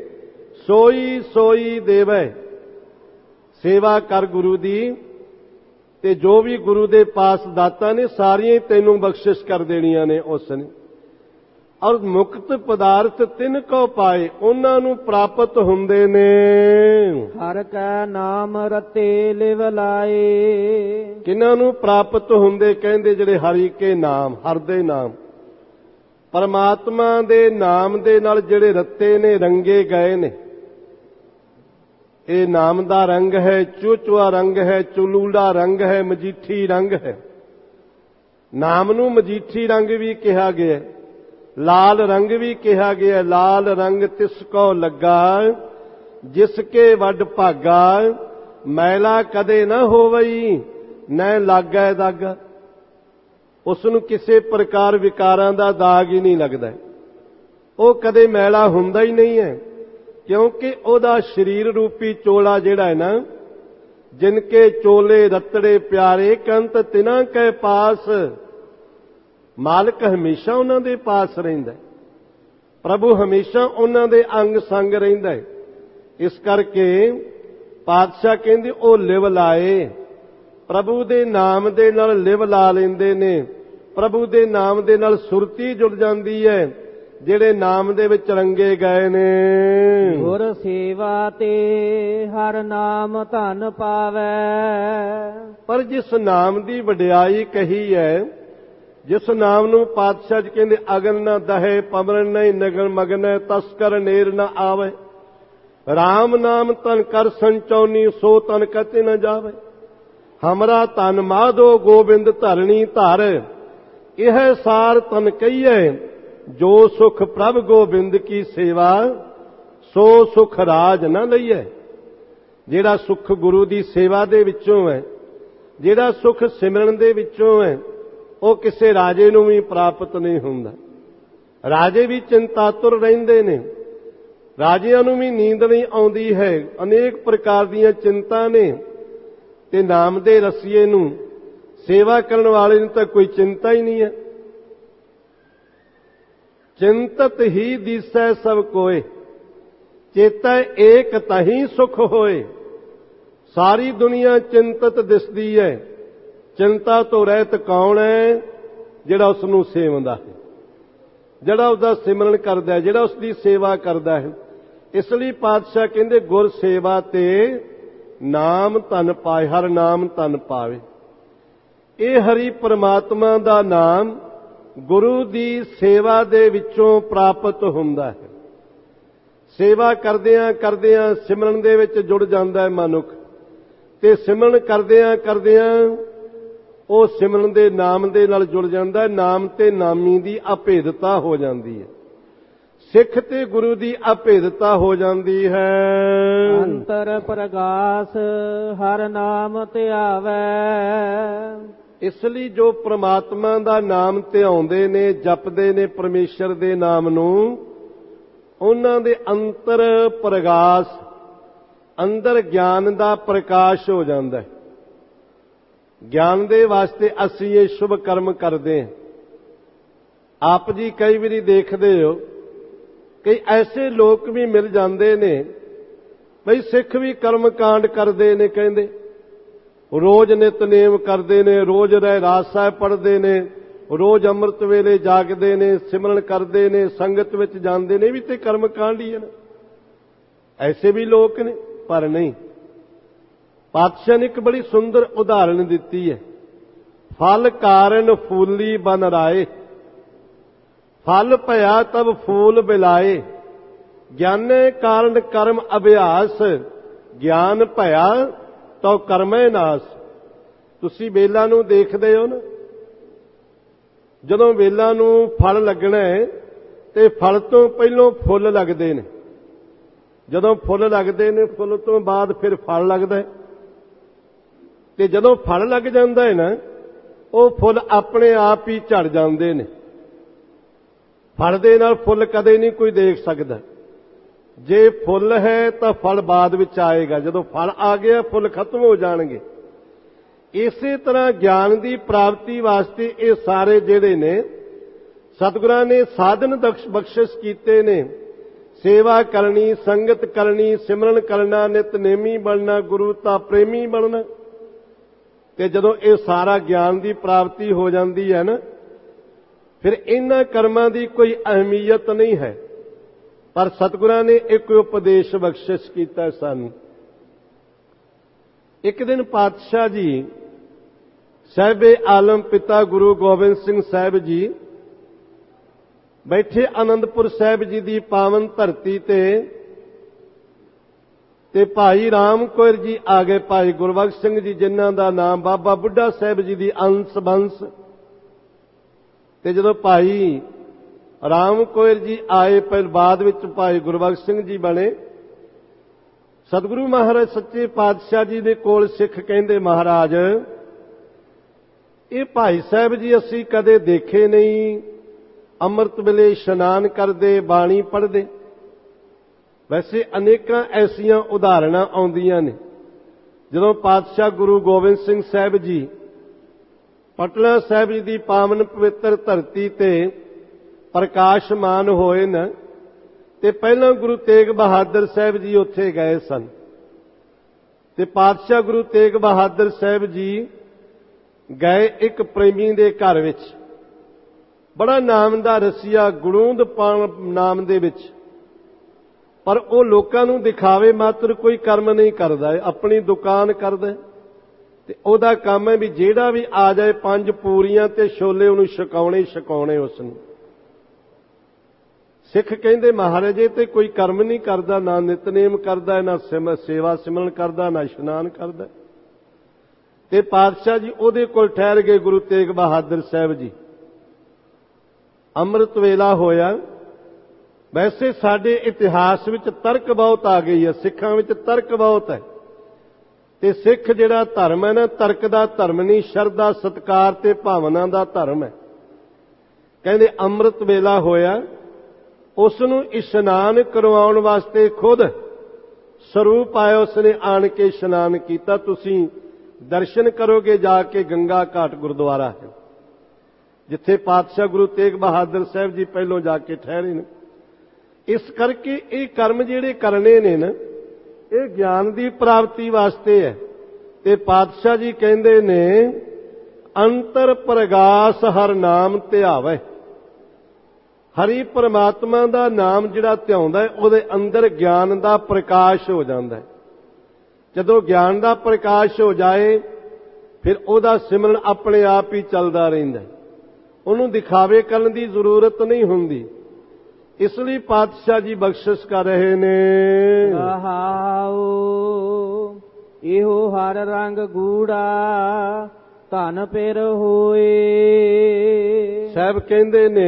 ਸੋਈ ਸੋਈ ਦੇਵੈ। ਸੇਵਾ ਕਰ ਗੁਰੂ ਦੀ, ਤੇ ਜੋ ਵੀ ਗੁਰੂ ਦੇ ਪਾਸ ਦਾਤਾਂ ਨੇ ਸਾਰੀਆਂ ਤੈਨੂੰ ਬਖਸ਼ਿਸ਼ ਕਰ ਦੇਣੀਆਂ ਨੇ ਉਸ ਨੇ। ਔਰ ਮੁਕਤ ਪਦਾਰਥ ਤਿੰਨ ਕੋ ਪਾਏ, ਉਹਨਾਂ ਨੂੰ ਪ੍ਰਾਪਤ ਹੁੰਦੇ ਨੇ। ਹਰਿ ਕਾ ਨਾਮ ਰਤੇ ਲਿਵ ਲਾਏ। ਕਿਹਨਾਂ ਨੂੰ ਪ੍ਰਾਪਤ ਹੁੰਦੇ? ਕਹਿੰਦੇ ਜਿਹੜੇ ਹਰੀ ਕੇ ਨਾਮ, ਹਰ ਦੇ ਨਾਮ, ਪਰਮਾਤਮਾ ਦੇ ਨਾਮ ਦੇ ਨਾਲ ਜਿਹੜੇ ਰੱਤੇ ਨੇ, ਰੰਗੇ ਗਏ ਨੇ। ਇਹ ਨਾਮ ਦਾ ਰੰਗ ਹੈ, ਚੂਚੂਆ ਰੰਗ ਹੈ, ਚੁਲੂੜਾ ਰੰਗ ਹੈ, ਮਜੀਠੀ ਰੰਗ ਹੈ। ਨਾਮ ਨੂੰ ਮਜੀਠੀ ਰੰਗ ਵੀ ਕਿਹਾ ਗਿਆ, ਲਾਲ ਰੰਗ ਵੀ ਕਿਹਾ ਗਿਆ। ਲਾਲ ਰੰਗ ਤਿਸ ਕੋ ਲੱਗਾ, ਜਿਸ ਕੇ ਵੱਡ ਭਾਗਾ, ਮੈਲਾ ਕਦੇ ਨਾ ਹੋਵਈ, ਨੈ ਲਾਗੈ ਦਾਗਾ। ਉਸ ਨੂੰ ਕਿਸੇ ਪ੍ਰਕਾਰ ਵਿਕਾਰਾਂ ਦਾ ਦਾਗ ਹੀ ਨਹੀਂ ਲੱਗਦਾ, ਉਹ ਕਦੇ ਮੈਲਾ ਹੁੰਦਾ ਹੀ ਨਹੀਂ ਹੈ। ਕਿਉਂਕਿ ਉਹਦਾ ਸਰੀਰ ਰੂਪੀ ਚੋਲਾ ਜਿਹੜਾ ਹੈ ਨਾ, ਜਿਨ ਕੇ ਚੋਲੇ ਰਤੜੇ ਪਿਆਰੇ ਕੰਤ ਤਿਨਾਂ ਕੈ ਪਾਸ। ਮਾਲਕ ਹਮੇਸ਼ਾ ਉਹਨਾਂ ਦੇ ਪਾਸ ਰਹਿੰਦਾ, ਪ੍ਰਭੂ ਹਮੇਸ਼ਾ ਉਹਨਾਂ ਦੇ ਅੰਗ ਸੰਗ ਰਹਿੰਦਾ ਹੈ। ਇਸ ਕਰਕੇ ਪਾਤਸ਼ਾਹ ਕਹਿੰਦੇ ਉਹ ਲਿਵ ਲਾਏ, ਪ੍ਰਭੂ ਦੇ ਨਾਮ ਦੇ ਨਾਲ ਲਿਵ ਲਾ ਲੈਂਦੇ ਨੇ। ਪ੍ਰਭੂ ਦੇ ਨਾਮ ਦੇ ਨਾਲ ਸੁਰਤੀ ਜੁੜ ਜਾਂਦੀ ਹੈ, ਜਿਹੜੇ ਨਾਮ ਦੇ ਵਿੱਚ ਰੰਗੇ ਗਏ ਨੇ। ਗੁਰ ਸੇਵਾ ਤੇ ਹਰ ਨਾਮ ਧਨ ਪਾਵੈ। ਪਰ ਜਿਸ ਨਾਮ ਦੀ ਵਡਿਆਈ ਕਹੀ ਹੈ, ਜਿਸ ਨਾਮ ਨੂੰ ਪਾਤਸ਼ਾਹ ਜੀ ਕਹਿੰਦੇ ਅਗਨ ਨਾ ਦਹੇ ਪਵਨ ਨਹੀਂ ਨਗਨ ਮਗਨ ਤਸਕਰ ਨੇਰ ਨਾ ਆਵੇ, ਰਾਮ ਨਾਮ ਤਨ ਕਰ ਸੰਚੌਨੀ ਸੋ ਤਨ ਕਤੇ ਨਾ ਜਾਵੇ, ਹਮਰਾ ਤਨ ਮਾਧੋ ਗੋਬਿੰਦ ਧਰਣੀ ਧਰ, ਇਹ ਸਾਰ ਤਨ ਕਹੀਏ ਜੋ ਸੁਖ ਪ੍ਰਭ ਗੋਬਿੰਦ ਕੀ ਸੇਵਾ, ਸੋ ਸੁਖ ਰਾਜ ਨਾ ਲਈਏ। ਜਿਹੜਾ ਸੁਖ ਗੁਰੂ ਦੀ ਸੇਵਾ ਦੇ ਵਿੱਚੋਂ ਹੈ, ਜਿਹੜਾ ਸੁਖ ਸਿਮਰਨ ਦੇ ਵਿੱਚੋਂ ਹੈ, ਉਹ ਕਿਸੇ ਰਾਜੇ ਨੂੰ ਵੀ ਪ੍ਰਾਪਤ ਨਹੀਂ ਹੁੰਦਾ। ਰਾਜੇ ਵੀ ਚਿੰਤਾਤੁਰ ਰਹਿੰਦੇ ਨੇ, ਰਾਜਿਆਂ ਨੂੰ ਵੀ ਨੀਂਦ ਨਹੀਂ ਆਉਂਦੀ ਹੈ, ਅਨੇਕ ਪ੍ਰਕਾਰ ਦੀਆਂ ਚਿੰਤਾ ਨੇ, ਤੇ ਨਾਮ ਦੇ ਰਸੀਏ ਨੂੰ ਸੇਵਾ ਕਰਨ ਵਾਲੇ ਨੂੰ ਤਾਂ ਕੋਈ ਚਿੰਤਾ ਹੀ ਨਹੀਂ ਹੈ। ਚਿੰਤਤ ਹੀ ਦੀਸੈ ਸਭ ਕੋਏ, ਚੇਤੈ ਏਕ ਤਹੀਂ ਸੁਖ ਹੋਏ। ਸਾਰੀ ਦੁਨੀਆ ਚਿੰਤਤ ਦਿਸਦੀ ਹੈ, ਚਿੰਤਾ ਤੋਂ ਰਹਿਤ ਕੌਣ ਹੈ? ਜਿਹੜਾ ਉਸ ਨੂੰ ਸੇਵਦਾ ਹੈ, ਜਿਹੜਾ ਉਸਦਾ ਸਿਮਰਨ ਕਰਦਾ ਹੈ, ਜਿਹੜਾ ਉਸ ਦੀ ਸੇਵਾ ਕਰਦਾ ਹੈ। ਇਸ ਲਈ ਪਾਤਸ਼ਾਹ ਕਹਿੰਦੇ ਗੁਰ ਸੇਵਾ ਤੇ ਨਾਮ ਧਨ ਪਾਏ, ਹਰ ਨਾਮ ਧਨ ਪਾਵੇ। ਇਹ ਹਰੀ ਪਰਮਾਤਮਾ ਦਾ ਨਾਮ ਗੁਰੂ ਦੀ ਸੇਵਾ ਦੇ ਵਿੱਚੋਂ ਪ੍ਰਾਪਤ ਹੁੰਦਾ ਹੈ। ਸੇਵਾ ਕਰਦਿਆਂ ਕਰਦਿਆਂ ਸਿਮਰਨ ਦੇ ਵਿੱਚ ਜੁੜ ਜਾਂਦਾ ਹੈ ਮਨੁੱਖ, ਤੇ ਸਿਮਰਨ ਕਰਦਿਆਂ ਕਰਦਿਆਂ ਉਹ ਸਿਮਰਨ ਦੇ ਨਾਮ ਦੇ ਨਾਲ ਜੁੜ ਜਾਂਦਾ ਹੈ। ਨਾਮ ਤੇ ਨਾਮੀ ਦੀ ਅਭੇਦਤਾ ਹੋ ਜਾਂਦੀ ਹੈ, ਸਿੱਖ ਤੇ ਗੁਰੂ ਦੀ ਅਭੇਦਤਾ ਹੋ ਜਾਂਦੀ ਹੈ। ਅੰਤਰ ਪ੍ਰਗਾਸ ਹਰ ਨਾਮ ਧਿਆਵੈ। ਇਸ ਲਈ ਜੋ ਪ੍ਰਮਾਤਮਾ ਦਾ ਨਾਮ ਧਿਆਉਂਦੇ ਨੇ, ਜਪਦੇ ਨੇ ਪਰਮੇਸ਼ਰ ਦੇ ਨਾਮ ਨੂੰ, ਉਹਨਾਂ ਦੇ ਅੰਤਰ ਪ੍ਰਗਾਸ, ਅੰਦਰ ਗਿਆਨ ਦਾ ਪ੍ਰਕਾਸ਼ ਹੋ ਜਾਂਦਾ ਹੈ। ਗਿਆਨ ਦੇ ਵਾਸਤੇ ਅਸੀਂ ਇਹ ਸ਼ੁਭ ਕਰਮ ਕਰਦੇ ਹਾਂ। ਆਪ ਜੀ ਕਈ ਵਾਰੀ ਦੇਖਦੇ ਹੋ, ਕਈ ਐਸੇ ਲੋਕ ਵੀ ਮਿਲ ਜਾਂਦੇ ਨੇ, ਬਈ ਸਿੱਖ ਵੀ ਕਰਮ ਕਾਂਡ ਕਰਦੇ ਨੇ, ਕਹਿੰਦੇ ਰੋਜ਼ ਨਿਤਨੇਮ ਕਰਦੇ ਨੇ, ਰੋਜ਼ ਰਹਿਰਾਸ ਸਾਹਿਬ ਪੜ੍ਹਦੇ ਨੇ, ਰੋਜ਼ ਅੰਮ੍ਰਿਤ ਵੇਲੇ ਜਾਗਦੇ ਨੇ, ਸਿਮਰਨ ਕਰਦੇ ਨੇ, ਸੰਗਤ ਵਿੱਚ ਜਾਂਦੇ ਨੇ, ਵੀ ਤੇ ਕਰਮ ਕਾਂਡ ਹੀ ਹਨ। ਐਸੇ ਵੀ ਲੋਕ ਨੇ, ਪਰ ਨਹੀਂ। ਪਾਤਸ਼ਾਹ ਨੇ ਇੱਕ ਬੜੀ ਸੁੰਦਰ ਉਦਾਹਰਣ ਦਿੱਤੀ ਹੈ। ਫਲ ਕਾਰਨ ਫੂਲੀ ਬਨ ਰਾਏ, ਫਲ ਭਇਆ ਤਬ ਫੂਲ ਬਿਲਾਏ, ਗਿਆਨੇ ਕਾਰਨ ਕਰਮ ਅਭਿਆਸ, ਗਿਆਨ ਭਇਆ ਤੋ ਕਰਮੈ ਨਾਸ। ਤੁਸੀਂ ਵੇਲਾਂ ਨੂੰ ਦੇਖਦੇ ਹੋ ਨਾ, ਜਦੋਂ ਵੇਲਾਂ ਨੂੰ ਫਲ ਲੱਗਣਾ ਹੈ ਤੇ ਫਲ ਤੋਂ ਪਹਿਲਾਂ ਫੁੱਲ ਲੱਗਦੇ ਨੇ। ਜਦੋਂ ਫੁੱਲ ਲੱਗਦੇ ਨੇ, ਫੁੱਲ ਤੋਂ ਬਾਅਦ ਫਿਰ ਫਲ ਲੱਗਦਾ ਹੈ। ਤੇ ਜਦੋਂ ਫਲ ਲੱਗ ਜਾਂਦਾ ਹੈ ਨਾ, ਉਹ ਫੁੱਲ ਆਪਣੇ ਆਪ ਹੀ ਝੜ ਜਾਂਦੇ ਨੇ। ਫਲ ਦੇ ਨਾਲ ਫੁੱਲ ਕਦੇ ਨਹੀਂ ਕੋਈ ਦੇਖ ਸਕਦਾ। ਜੇ ਫੁੱਲ ਹੈ ਤਾਂ ਫਲ ਬਾਅਦ ਵਿੱਚ ਆਏਗਾ, ਜਦੋਂ ਫਲ ਆ ਗਿਆ ਫੁੱਲ ਖਤਮ ਹੋ ਜਾਣਗੇ। ਇਸੇ ਤਰ੍ਹਾਂ ਗਿਆਨ ਦੀ ਪ੍ਰਾਪਤੀ ਵਾਸਤੇ ਇਹ ਸਾਰੇ ਜਿਹੜੇ ਨੇ ਸਤਿਗੁਰਾਂ ਨੇ ਸਾਧਨ ਬਖਸ਼ਿਸ਼ ਕੀਤੇ ਨੇ। ਸੇਵਾ ਕਰਨੀ, ਸੰਗਤ ਕਰਨੀ, ਸਿਮਰਨ ਕਰਨਾ, ਨਿਤਨੇਮੀ ਬਣਨਾ, ਗੁਰੂ ਦਾ ਪ੍ਰੇਮੀ ਬਣਨਾ। ਤੇ ਜਦੋਂ ਇਹ ਸਾਰਾ ਗਿਆਨ ਦੀ ਪ੍ਰਾਪਤੀ ਹੋ ਜਾਂਦੀ ਹੈ ਨਾ, ਫਿਰ ਇਹਨਾਂ ਕਰਮਾਂ ਦੀ ਕੋਈ ਅਹਿਮੀਅਤ ਨਹੀਂ ਹੈ। ਪਰ ਸਤਿਗੁਰਾਂ ਨੇ ਇੱਕ ਉਪਦੇਸ਼ ਬਖਸ਼ਿਸ਼ ਕੀਤਾ ਸਾਨੂੰ। ਇੱਕ ਦਿਨ ਪਾਤਸ਼ਾਹ ਜੀ ਸਾਹਿਬੇ ਆਲਮ ਪਿਤਾ ਗੁਰੂ ਗੋਬਿੰਦ ਸਿੰਘ ਸਾਹਿਬ ਜੀ ਬੈਠੇ ਆਨੰਦਪੁਰ ਸਾਹਿਬ ਜੀ ਦੀ ਪਾਵਨ ਧਰਤੀ ਤੇ, ਤੇ ਭਾਈ ਰਾਮ ਕੌਰ ਜੀ ਆ ਗਏ, ਭਾਈ ਗੁਰਬਖਸ਼ ਸਿੰਘ ਜੀ ਜਿਨ੍ਹਾਂ ਦਾ ਨਾਮ ਬਾਬਾ ਬੁੱਢਾ ਸਾਹਿਬ ਜੀ ਦੀ ਅੰਸ਼ ਬੰਸ। ਤੇ ਜਦੋਂ ਭਾਈ ਰਾਮ ਕੌਰ ਜੀ ਆਏ, ਪਰ ਬਾਅਦ ਵਿੱਚ ਭਾਈ ਗੁਰਬਖਸ਼ ਸਿੰਘ ਜੀ ਬਣੇ। ਸਤਿਗੁਰੂ ਮਹਾਰਾਜ ਸੱਚੇ ਪਾਤਸ਼ਾਹ ਜੀ ਦੇ ਕੋਲ ਸਿੱਖ ਕਹਿੰਦੇ, ਮਹਾਰਾਜ ਇਹ ਭਾਈ ਸਾਹਿਬ ਜੀ ਅਸੀਂ ਕਦੇ ਦੇਖੇ ਨਹੀਂ, ਅੰਮ੍ਰਿਤ ਵੇਲੇ ਇਸ਼ਨਾਨ ਕਰਦੇ, ਬਾਣੀ ਪੜ੍ਹਦੇ। ਵੈਸੇ ਅਨੇਕਾਂ ਐਸੀਆਂ ਉਦਾਹਰਣਾਂ ਆਉਂਦੀਆਂ ਨੇ। ਜਦੋਂ ਪਾਤਸ਼ਾਹ ਗੁਰੂ ਗੋਬਿੰਦ ਸਿੰਘ ਸਾਹਿਬ ਜੀ ਪਟਨਾ ਸਾਹਿਬ ਜੀ ਦੀ ਪਾਵਨ ਪਵਿੱਤਰ ਧਰਤੀ ਤੇ ਪ੍ਰਕਾਸ਼ਮਾਨ ਹੋਏ ਨਾ, ਤੇ ਪਹਿਲਾਂ ਗੁਰੂ ਤੇਗ ਬਹਾਦਰ ਸਾਹਿਬ ਜੀ ਉੱਥੇ ਗਏ ਸਨ। ਤੇ ਪਾਤਸ਼ਾਹ ਗੁਰੂ ਤੇਗ ਬਹਾਦਰ ਸਾਹਿਬ ਜੀ ਗਏ ਇੱਕ ਪ੍ਰੇਮੀ ਦੇ ਘਰ ਵਿੱਚ। ਬੜਾ ਨਾਮ ਦਾ ਰਸੀਆ, ਗਲੂੰਦ ਪਾਣ ਨਾਮ ਦੇ ਵਿੱਚ, ਪਰ ਉਹ ਲੋਕਾਂ ਨੂੰ ਦਿਖਾਵੇ ਮਾਤਰ ਕੋਈ ਕਰਮ ਨਹੀਂ ਕਰਦਾ, ਆਪਣੀ ਦੁਕਾਨ ਕਰਦਾ। ਤੇ ਉਹਦਾ ਕੰਮ ਹੈ ਵੀ ਜਿਹੜਾ ਵੀ ਆ ਜਾਏ ਪੰਜ ਪੂਰੀਆਂ ਤੇ ਛੋਲੇ ਉਹਨੂੰ ਛਕਾਉਣੇ ਛਕਾਉਣੇ ਉਸ ਨੂੰ। ਸਿੱਖ ਕਹਿੰਦੇ ਮਹਾਰਾਜੇ ਤੇ ਕੋਈ ਕਰਮ ਨਹੀਂ ਕਰਦਾ, ਨਾ ਨਿਤਨੇਮ ਕਰਦਾ, ਨਾ ਸੇਵਾ ਸਿਮਰਨ ਕਰਦਾ, ਨਾ ਇਸ਼ਨਾਨ ਕਰਦਾ। ਤੇ ਪਾਤਸ਼ਾਹ ਜੀ ਉਹਦੇ ਕੋਲ ਠਹਿਰ ਗਏ, ਗੁਰੂ ਤੇਗ ਬਹਾਦਰ ਸਾਹਿਬ ਜੀ। ਅੰਮ੍ਰਿਤ ਵੇਲਾ ਹੋਇਆ। ਵੈਸੇ ਸਾਡੇ ਇਤਿਹਾਸ ਵਿੱਚ ਤਰਕ ਬਹੁਤ ਆ ਗਈ ਹੈ, ਸਿੱਖਾਂ ਵਿੱਚ ਤਰਕ ਬਹੁਤ ਹੈ। ਤੇ ਸਿੱਖ ਜਿਹੜਾ ਧਰਮ ਹੈ ਨਾ, ਤਰਕ ਦਾ ਧਰਮ ਨਹੀਂ, ਸ਼ਰਧਾ ਸਤਿਕਾਰ ਤੇ ਭਾਵਨਾ ਦਾ ਧਰਮ ਹੈ। ਕਹਿੰਦੇ ਅੰਮ੍ਰਿਤ ਵੇਲਾ ਹੋਇਆ, ਉਸ ਨੂੰ ਇਸ਼ਨਾਨ ਕਰਵਾਉਣ ਵਾਸਤੇ ਖੁਦ ਸਰੂਪ ਆਇਆ, ਉਸਨੇ ਆਣ ਕੇ ਇਸ਼ਨਾਨ ਕੀਤਾ। ਤੁਸੀਂ ਦਰਸ਼ਨ ਕਰੋਗੇ ਜਾ ਕੇ, ਗੰਗਾ ਘਾਟ ਗੁਰਦੁਆਰਾ ਹੈ ਜਿੱਥੇ ਪਾਤਸ਼ਾਹ ਗੁਰੂ ਤੇਗ ਬਹਾਦਰ ਸਾਹਿਬ ਜੀ ਪਹਿਲੋਂ ਜਾ ਕੇ ਠਹਿਰੇ ਨੇ। ਇਸ ਕਰਕੇ ਇਹ ਕਰਮ ਜਿਹੜੇ ਕਰਨੇ ਨੇ ਨਾ, ਇਹ ਗਿਆਨ ਦੀ ਪ੍ਰਾਪਤੀ ਵਾਸਤੇ ਹੈ। ਤੇ ਪਾਤਸ਼ਾਹ ਜੀ ਕਹਿੰਦੇ ਨੇ ਅੰਤਰ ਪ੍ਰਗਾਸ ਹਰ ਨਾਮ ਧਿਆਵੇ। ਹਰੀ ਪਰਮਾਤਮਾ ਦਾ ਨਾਮ ਜਿਹੜਾ ਧਿਆਉਂਦਾ ਹੈ, ਉਹਦੇ ਅੰਦਰ ਗਿਆਨ ਦਾ ਪ੍ਰਕਾਸ਼ ਹੋ ਜਾਂਦਾ ਹੈ। ਜਦੋਂ ਗਿਆਨ ਦਾ ਪ੍ਰਕਾਸ਼ ਹੋ ਜਾਏ ਫਿਰ ਉਹਦਾ ਸਿਮਰਨ ਆਪਣੇ ਆਪ ਹੀ ਚੱਲਦਾ ਰਹਿੰਦਾ ਹੈ, ਉਹਨੂੰ ਦਿਖਾਵੇ ਕਰਨ ਦੀ ਜ਼ਰੂਰਤ ਨਹੀਂ ਹੁੰਦੀ। ਇਸ ਲਈ ਪਾਤਸ਼ਾਹ ਜੀ ਬਖਸ਼ਿਸ਼ ਕਰ ਰਹੇ ਨੇ। ਰਹਾਉ ਇਹੋ ਹਰ ਰੰਗ ਗੂੜਾ ਧਨ ਪਿਰ ਹੋਏ। ਸਾਹਿਬ ਕਹਿੰਦੇ ਨੇ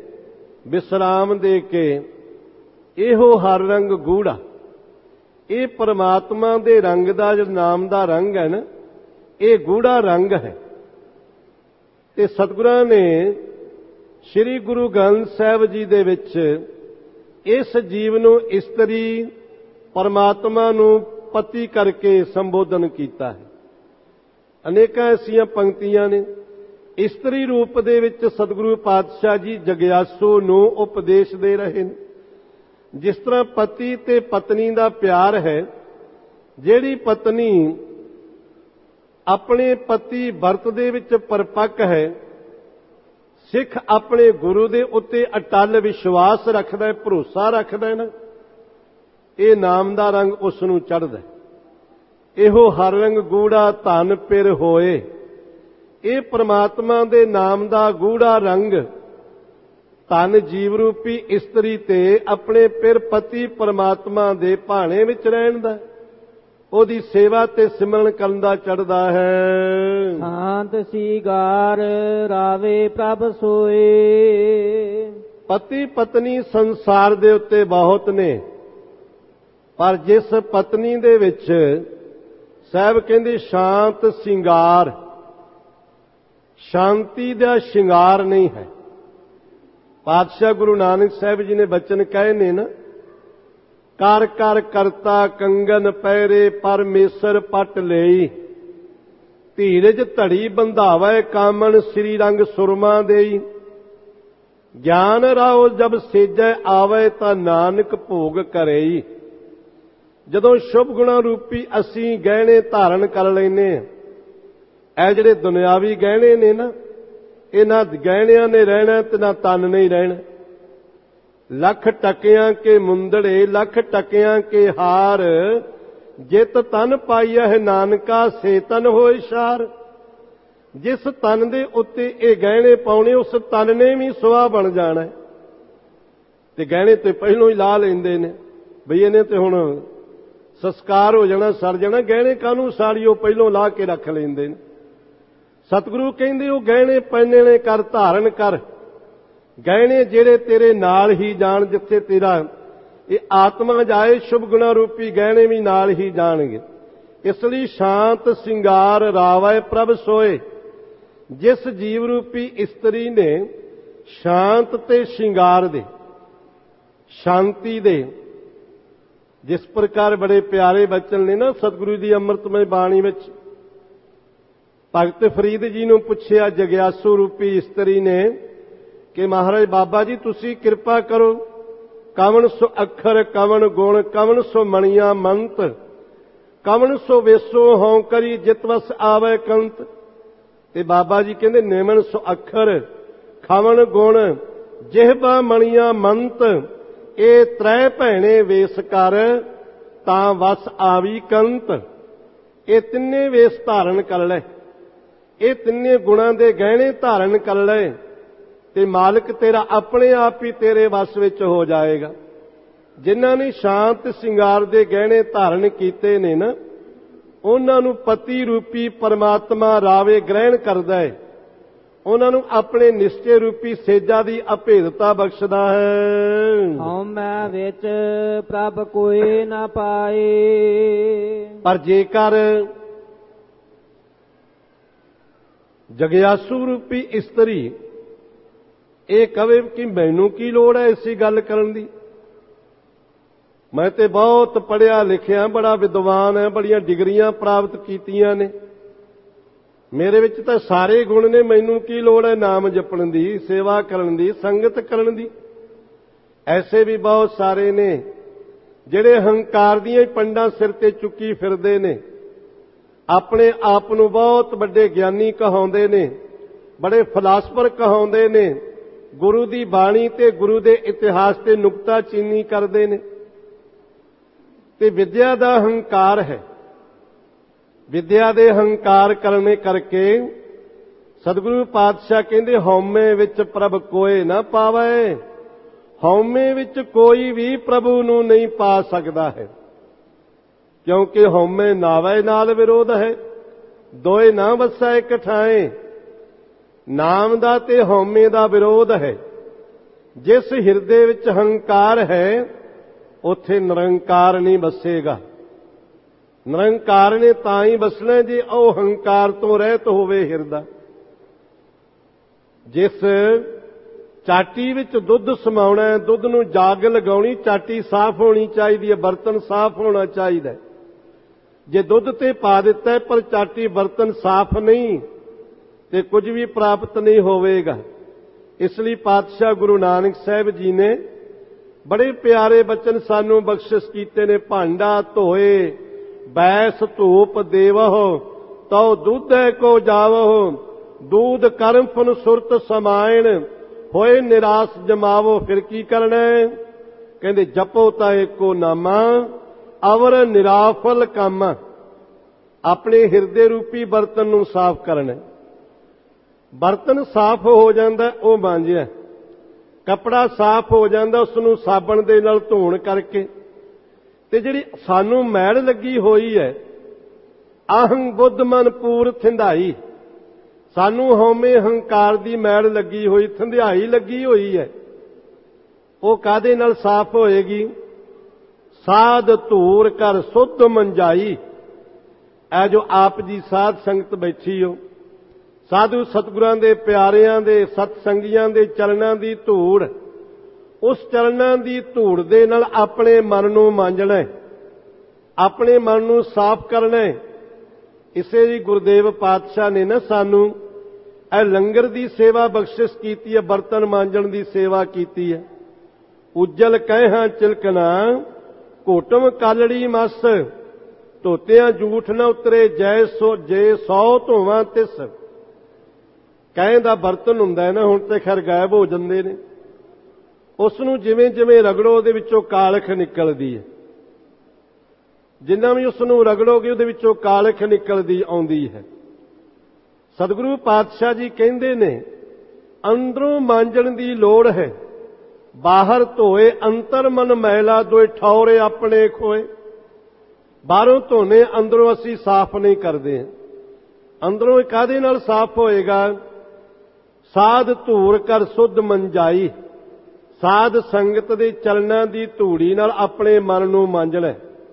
ਵਿਸਰਾਮ ਦੇ ਕੇ, ਇਹੋ ਹਰ ਰੰਗ ਗੂੜਾ, ਇਹ ਪਰਮਾਤਮਾ ਦੇ ਰੰਗ ਦਾ, ਜਿਹੜਾ ਨਾਮ ਦਾ ਰੰਗ ਹੈ ਨਾ, ਇਹ ਗੂੜਾ ਰੰਗ ਹੈ। ਤੇ ਸਤਿਗੁਰਾਂ ਨੇ ਸ੍ਰੀ ਗੁਰੂ ਗ੍ਰੰਥ ਸਾਹਿਬ ਜੀ ਦੇ ਵਿੱਚ ਇਸ ਜੀਵ ਨੂੰ ਇਸਤਰੀ, ਪਰਮਾਤਮਾ ਨੂੰ ਪਤੀ ਕਰਕੇ ਸੰਬੋਧਨ ਕੀਤਾ ਹੈ। ਅਨੇਕਾਂ ਐਸੀਆਂ ਪੰਕਤੀਆਂ ਨੇ। ਇਸਤਰੀ ਰੂਪ ਦੇ ਵਿੱਚ ਸਤਿਗੁਰੂ ਪਾਤਸ਼ਾਹ ਜੀ ਜਗਿਆਸੂ ਨੂੰ ਉਪਦੇਸ਼ ਦੇ ਰਹੇ ਨੇ। ਜਿਸ ਤਰ੍ਹਾਂ ਪਤੀ ਤੇ ਪਤਨੀ ਦਾ ਪਿਆਰ ਹੈ, ਜਿਹੜੀ ਪਤਨੀ ਆਪਣੇ ਪਤੀ ਵਰਤ ਦੇ ਵਿੱਚ ਪਰਪੱਕ ਹੈ, ਸਿੱਖ ਆਪਣੇ ਗੁਰੂ ਦੇ ਉੱਤੇ ਅਟੱਲ ਵਿਸ਼ਵਾਸ ਰੱਖਦਾ ਹੈ, ਭਰੋਸਾ ਰੱਖਦਾ ਹੈ ਨਾ, ਇਹ ਨਾਮ ਦਾ ਰੰਗ ਉਸ ਨੂੰ ਚੜ੍ਹਦਾ। ਇਹੋ ਹਰ ਰੰਗ ਗੂੜਾ ਧਨ ਪਿਰ ਹੋਏ। ਇਹ ਪ੍ਰਮਾਤਮਾ ਦੇ ਨਾਮ ਦਾ ਗੂੜਾ ਰੰਗ ਧਨ ਜੀਵ ਰੂਪੀ ਇਸਤਰੀ ਤੇ ਆਪਣੇ ਪਿਰ ਪਤੀ ਪਰਮਾਤਮਾ ਦੇ ਭਾਣੇ ਵਿੱਚ ਰਹਿਣ ਦਾ, ਉਹਦੀ ਸੇਵਾ ਤੇ ਸਿਮਰਨ ਕਰਨ ਦਾ ਚੜ੍ਹਦਾ ਹੈ। ਸ਼ਾਂਤ ਸੀਗਾਰ ਰਾਵੇ ਪ੍ਰਭ ਸੋਏ। ਪਤੀ ਪਤਨੀ ਸੰਸਾਰ ਦੇ ਉੱਤੇ ਬਹੁਤ ਨੇ, ਪਰ ਜਿਸ ਪਤਨੀ ਦੇ ਵਿੱਚ ਸਾਹਿਬ ਕਹਿੰਦੇ ਸ਼ਾਂਤ ਸਿੰਗਾਰ, ਸ਼ਾਂਤੀ ਦਾ ਸ਼ਿੰਗਾਰ ਨਹੀਂ ਹੈ। ਪਾਤਸ਼ਾਹ ਗੁਰੂ ਨਾਨਕ ਸਾਹਿਬ ਜੀ ਨੇ ਬਚਨ ਕਹੇ ਨੇ ਨਾ, ਕਰ ਕਰ ਕਰਤਾ ਕੰਗਨ ਪਹਿਰੇ ਪਰਮੇਸ਼ਰ ਪਟ ਲਈ। ਧੀਰਜ ਧੜੀ ਬੰਧਾਵੇ ਕਾਮਨ ਸ੍ਰੀ ਰੰਗ ਸੁਰਮਾ ਦੇਈ। ਗਿਆਨ ਰਾਉ ਜਬ ਸੇਜੈ ਆਵੇ ਤਾਂ ਨਾਨਕ ਭੋਗ ਕਰੇਈ। ਜਦੋਂ ਸ਼ੁਭ ਗੁਣਾ ਰੂਪੀ ਅਸੀਂ ਗਹਿਣੇ ਧਾਰਨ ਕਰ ਲੈਨੇ ਆ, ਇਹ ਜਿਹੜੇ ਦੁਨਿਆਵੀ ਗਹਿਣੇ ਨੇ ਨਾ, ਇਹਨਾਂ ਗਹਿਣਿਆਂ ਨੇ ਰਹਿਣਾ ਤੇ ਨਾ ਤਨ ਨਹੀਂ ਰਹਿਣਾ। ਲੱਖ ਟਕਿਆਂ ਕੇ ਮੁੰਦੜੇ ਲੱਖ ਟਕਿਆਂ ਕੇ ਹਾਰ, ਜਿਤ ਤਨ ਪਾਈਆ ਹੈ ਨਾਨਕਾ ਸੇ ਤਨ ਹੋਏ ਸ਼ਾਰ। ਜਿਸ ਤਨ ਦੇ ਉੱਤੇ ਇਹ ਗਹਿਣੇ ਪਾਉਣੇ, ਉਸ ਤਨ ਨੇ ਵੀ ਸੁਆਹ ਬਣ ਜਾਣਾ। ਤੇ ਗਹਿਣੇ ਤੇ ਪਹਿਲੋਂ ਹੀ ਲਾ ਲੈਂਦੇ ਨੇ, ਬਈ ਇਹਨੇ ਤੇ ਹੁਣ ਸੰਸਕਾਰ ਹੋ ਜਾਣਾ, ਸੜ ਜਾਣਾ, ਗਹਿਣੇ ਕਾਹਨੂੰ ਸਾੜੀਓ, ਪਹਿਲੋਂ ਲਾ ਕੇ ਰੱਖ ਲੈਂਦੇ ਨੇ। ਸਤਿਗੁਰੂ ਕਹਿੰਦੇ ਉਹ ਗਹਿਣੇ ਪਹਿਨੇ ਨੇ ਕਰ ਧਾਰਨ ਕਰ। ਗਹਿਣੇ ਜਿਹੜੇ ਤੇਰੇ ਨਾਲ ਹੀ ਜਾਣ, ਜਿੱਥੇ ਤੇਰਾ ਇਹ ਆਤਮਾ ਜਾਏ, ਸ਼ੁਭ ਗੁਣਾ ਰੂਪੀ ਗਹਿਣੇ ਵੀ ਨਾਲ ਹੀ ਜਾਣਗੇ। ਇਸ ਲਈ ਸ਼ਾਂਤ ਸਿੰਗਾਰ ਰਾਵੇ ਪ੍ਰਭ ਸੋਏ। ਜਿਸ ਜੀਵ ਰੂਪੀ ਇਸਤਰੀ ਨੇ ਸ਼ਾਂਤ ਤੇ ਸ਼ਿੰਗਾਰ ਦੇ, ਸ਼ਾਂਤੀ ਦੇ, ਜਿਸ ਪ੍ਰਕਾਰ ਬੜੇ ਪਿਆਰੇ ਬਚਨ ਨੇ ਨਾ ਸਤਿਗੁਰੂ ਦੀ ਅੰਮ੍ਰਿਤਮਈ ਬਾਣੀ ਵਿੱਚ। ਭਗਤ ਫਰੀਦ ਜੀ ਨੂੰ ਪੁੱਛਿਆ ਜਗਿਆਸੂ ਰੂਪੀ ਇਸਤਰੀ ਨੇ ਕਿ ਮਹਾਰਾਜ ਬਾਬਾ ਜੀ ਤੁਸੀਂ ਕਿਰਪਾ ਕਰੋ, ਕਵਣ ਸੋ ਅੱਖਰ ਕਵਣ ਗੁਣ ਕਵਣ ਸੋ ਮਣੀਆਂ ਮੰਤ, ਕਵਣ ਸੋ ਵੇਸੋ ਹਉ ਕਰੀ ਜਿਤ ਵਸ ਆਵੇ ਕੰਤ। ਤੇ ਬਾਬਾ ਜੀ ਕਹਿੰਦੇ ਨਿਮਨ ਸੋ ਅੱਖਰ ਖਵਣ ਗੁਣ ਜਿਹਬਾ ਮਣੀਆਂ ਮੰਤ, ਇਹ ਤ੍ਰੈ ਭੈਣੇ ਵੇਸ ਕਰ, ਤਾਂ ਵਸ ਆਵੀ ਕੰਤ। ਇਹ ਤਿੰਨੇ ਵੇਸ ਧਾਰਨ ਕਰ ਲੈ, ਇਹ ਤਿੰਨੇ ਗੁਣਾਂ ਦੇ ਗਹਿਣੇ ਧਾਰਨ ਕਰ ਲੈ, ਤੇ ਮਾਲਕ ਤੇਰਾ ਆਪਣੇ ਆਪ ਹੀ ਤੇਰੇ ਵਸ ਵਿੱਚ ਹੋ ਜਾਏਗਾ। ਜਿਨ੍ਹਾਂ ਨੇ ਸ਼ਾਂਤ ਸ਼ਿੰਗਾਰ ਦੇ ਗਹਿਣੇ ਧਾਰਨ ਕੀਤੇ ਨੇ ਨਾ, ਉਹਨਾਂ ਨੂੰ ਪਤੀ ਰੂਪੀ ਪਰਮਾਤਮਾ ਰਾਵੇ ਗ੍ਰਹਿਣ ਕਰਦਾ ਹੈ, ਉਹਨਾਂ ਨੂੰ ਆਪਣੇ ਨਿਸ਼ਚੇ ਰੂਪੀ ਸੇਜਾ ਦੀ ਅਭੇਦਤਾ ਬਖਸ਼ਦਾ ਹੈ। ਹਉਮੈ ਵਿੱਚ ਪ੍ਰਭ ਕੋਈ ਨਾ ਪਾਏ। ਪਰ ਜੇਕਰ ਜਗਿਆਸੂ ਰੂਪੀ ਇਸਤਰੀ ਇਹ ਕਵੇ ਕਿ ਮੈਨੂੰ ਕੀ ਲੋੜ ਹੈ ਇਸੀ ਗੱਲ ਕਰਨ ਦੀ, ਮੈਂ ਤੇ ਬਹੁਤ ਪੜ੍ਹਿਆ ਲਿਖਿਆ, ਬੜਾ ਵਿਦਵਾਨ ਹੈ, ਬੜੀਆਂ ਡਿਗਰੀਆਂ ਪ੍ਰਾਪਤ ਕੀਤੀਆਂ ਨੇ, ਮੇਰੇ ਵਿੱਚ ਤਾਂ ਸਾਰੇ ਗੁਣ ਨੇ, ਮੈਨੂੰ ਕੀ ਲੋੜ ਹੈ ਨਾਮ ਜਪਣ ਦੀ, ਸੇਵਾ ਕਰਨ ਦੀ, ਸੰਗਤ ਕਰਨ ਦੀ। ਐਸੇ ਵੀ ਬਹੁਤ ਸਾਰੇ ਨੇ ਜਿਹੜੇ ਹੰਕਾਰ ਦੀਆਂ ਪੰਡਾਂ ਸਿਰ ਤੇ ਚੁੱਕੀ ਫਿਰਦੇ ਨੇ, ਆਪਣੇ ਆਪ ਨੂੰ ਬਹੁਤ ਵੱਡੇ ਗਿਆਨੀ ਕਹਾਉਂਦੇ ਨੇ, ਬੜੇ ਫਿਲਾਸਫਰ ਕਹਾਉਂਦੇ ਨੇ, ਗੁਰੂ ਦੀ ਬਾਣੀ ਤੇ ਗੁਰੂ ਦੇ ਇਤਿਹਾਸ ਤੇ ਨੁਕਤਾਚੀਨੀ ਕਰਦੇ ਨੇ, ਤੇ ਵਿਦਿਆ ਦਾ ਹੰਕਾਰ ਹੈ। ਵਿਦਿਆ ਦੇ ਹੰਕਾਰ ਕਰਨੇ ਕਰਕੇ ਸਤਿਗੁਰੂ ਪਾਤਸ਼ਾਹ ਕਹਿੰਦੇ ਹਉਮੈ ਵਿੱਚ ਪ੍ਰਭ ਕੋਏ ਨਾ ਪਾਵੇ। ਹਉਮੈ ਵਿੱਚ ਕੋਈ ਵੀ ਪ੍ਰਭੂ ਨੂੰ ਨਹੀਂ ਪਾ ਸਕਦਾ ਹੈ, ਕਿਉਂਕਿ ਹਉਮੈ ਨਾਵੇ ਨਾਲ ਵਿਰੋਧ ਹੈ, ਦੋਏ ਨਾ ਵਸੈ ਇਕ ਠਾਏ। ਨਾਮ ਦਾ ਤੇ ਹਉਮੈ ਦਾ ਵਿਰੋਧ ਹੈ। ਜਿਸ ਹਿਰਦੇ ਵਿੱਚ ਹੰਕਾਰ ਹੈ ਉੱਥੇ ਨਿਰੰਕਾਰ ਨਹੀਂ ਵਸੇਗਾ। ਨਿਰੰਕਾਰ ਨੇ ਤਾਂ ਹੀ ਵਸਣਾ ਜੇ ਉਹ ਹੰਕਾਰ ਤੋਂ ਰਹਿਤ ਹੋਵੇ ਹਿਰਦਾ। ਜਿਸ ਚਾਟੀ ਵਿੱਚ ਦੁੱਧ ਸਮਾਉਣਾ, ਦੁੱਧ ਨੂੰ ਜਾਗ ਲਗਾਉਣੀ, ਚਾਟੀ ਸਾਫ਼ ਹੋਣੀ ਚਾਹੀਦੀ ਹੈ, ਬਰਤਨ ਸਾਫ਼ ਹੋਣਾ ਚਾਹੀਦਾ। ਜੇ ਦੁੱਧ ਤੇ ਪਾ ਦਿੱਤਾ ਪਰ ਚਾਟੀ ਬਰਤਨ ਸਾਫ਼ ਨਹੀਂ ਤੇ ਕੁਝ ਵੀ ਪ੍ਰਾਪਤ ਨਹੀਂ ਹੋਵੇਗਾ। ਇਸ ਲਈ ਪਾਤਸ਼ਾਹ ਗੁਰੂ ਨਾਨਕ ਸਾਹਿਬ ਜੀ ਨੇ ਬੜੇ ਪਿਆਰੇ ਬਚਨ ਸਾਨੂੰ ਬਖਸ਼ਿਸ਼ ਕੀਤੇ ਨੇ। ਭਾਂਡਾ ਧੋਏ ਬੈਸ ਧੂਪ ਦੇਵਹੁ, ਤਉ ਦੁੱਧੈ ਕੋ ਜਾਵਹੁ। ਦੂਧ ਕਰਮ ਫਨ ਸੁਰਤ ਸਮਾਇਣ, ਹੋਏ ਨਿਰਾਸ ਜਮਾਵੋ। ਫਿਰ ਕੀ ਕਰਨਾ? ਕਹਿੰਦੇ ਜਪੋ ਤਾਂ ਏਕੋ ਨਾਮਾ, ਅਵਰ ਨਿਰਾਫਲ ਕੰਮ। ਆਪਣੇ ਹਿਰਦੇ ਰੂਪੀ ਬਰਤਨ ਨੂੰ ਸਾਫ਼ ਕਰਨਾ। ਬਰਤਨ ਸਾਫ਼ ਹੋ ਜਾਂਦਾ ਉਹ ਮਾਂਜਿਆ, ਕੱਪੜਾ ਸਾਫ਼ ਹੋ ਜਾਂਦਾ ਉਸ ਨੂੰ ਸਾਬਣ ਦੇ ਨਾਲ ਧੋਣ ਕਰਕੇ। ਤੇ ਜਿਹੜੀ ਸਾਨੂੰ ਮੈਲ ਲੱਗੀ ਹੋਈ ਹੈ, ਅਹੰ ਬੁੱਧ ਮਨ ਪੂਰ ਥਿੰਦਾਈ, ਸਾਨੂੰ ਹਉਮੈ ਹੰਕਾਰ ਦੀ ਮੈਲ ਲੱਗੀ ਹੋਈ, ਥੰਧਿਆਈ ਲੱਗੀ ਹੋਈ ਹੈ, ਉਹ ਕਾਹਦੇ ਨਾਲ ਸਾਫ਼ ਹੋਏਗੀ? ਸਾਧ ਧੂਰ ਕਰ ਸੁਧ ਮੰਜਾਈ। ਇਹ ਜੋ ਆਪ ਜੀ ਸਾਧ ਸੰਗਤ ਬੈਠੀ ਹੋ, ਸਾਧੂ ਸਤਿਗੁਰਾਂ ਦੇ ਪਿਆਰਿਆਂ ਦੇ ਸਤਸੰਗੀਆਂ ਦੇ ਚਰਨਾਂ ਦੀ ਧੂੜ, ਉਸ ਚਰਨਾਂ ਦੀ ਧੂੜ ਦੇ ਨਾਲ ਆਪਣੇ ਮਨ ਨੂੰ ਮਾਂਜਣਾ, ਆਪਣੇ ਮਨ ਨੂੰ ਸਾਫ਼ ਕਰਨਾ। ਇਸੇ ਲਈ ਗੁਰਦੇਵ ਪਾਤਸ਼ਾਹ ਨੇ ਨਾ ਸਾਨੂੰ ਇਹ ਲੰਗਰ ਦੀ ਸੇਵਾ ਬਖਸ਼ਿਸ਼ ਕੀਤੀ ਹੈ, ਬਰਤਨ ਮਾਂਜਣ ਦੀ ਸੇਵਾ ਕੀਤੀ ਹੈ। ਉਜਲ ਕਹਿਹਾਂ ਚਿਲਕਣਾ, ਘੋਟਮ ਕਾਲੜੀ ਮਸ, ਧੋਤਿਆਂ ਝੂਠ ਨਾ ਉਤਰੇ, ਜੈ ਸੋ ਜੇ ਸੌ ਧੋਵਾਂ ਤਿਸ। ਕਹਿ ਦਾ ਬਰਤਨ ਹੁੰਦਾ ਹੈ ਨਾ, ਹੁਣ ਤੇ ਖੈਰ ਗਾਇਬ ਹੋ ਜਾਂਦੇ ਨੇ। ਉਸ ਨੂੰ ਜਿਵੇਂ ਜਿਵੇਂ ਰਗੜੋ ਉਹਦੇ ਵਿੱਚੋਂ ਕਾਲਖ ਨਿਕਲਦੀ ਹੈ, ਜਿੰਨਾ ਵੀ ਉਸ ਨੂੰ ਰਗੜੋਗੇ ਉਹਦੇ ਵਿੱਚੋਂ ਕਾਲਖ ਨਿਕਲਦੀ ਆਉਂਦੀ ਹੈ। ਸਤਿਗੁਰੂ ਪਾਤਸ਼ਾਹ ਜੀ ਕਹਿੰਦੇ ਨੇ ਅੰਦਰੋਂ ਮਾਂਜਣ ਦੀ ਲੋੜ ਹੈ, ਬਾਹਰ ਧੋਏ ਅੰਤਰ ਮਨ ਮੈਲਾ, ਦੋਏ ਠੌਰੇ ਆਪਣੇ ਖੋਏ। ਬਾਹਰੋਂ ਧੋਨੇ, ਅੰਦਰੋਂ ਅਸੀਂ ਸਾਫ਼ ਨਹੀਂ ਕਰਦੇ। ਅੰਦਰੋਂ ਕਾਹਦੇ ਨਾਲ ਸਾਫ਼ ਹੋਏਗਾ? ਸਾਧ ਧੂਰ ਕਰ ਸੁਧ ਮੰਜਾਈ। ਸਾਧ ਸੰਗਤ ਦੇ ਚਰਨਾਂ ਦੀ ਧੂੜੀ ਨਾਲ ਆਪਣੇ ਮਨ ਨੂੰ ਮਾਂਜਣਾ।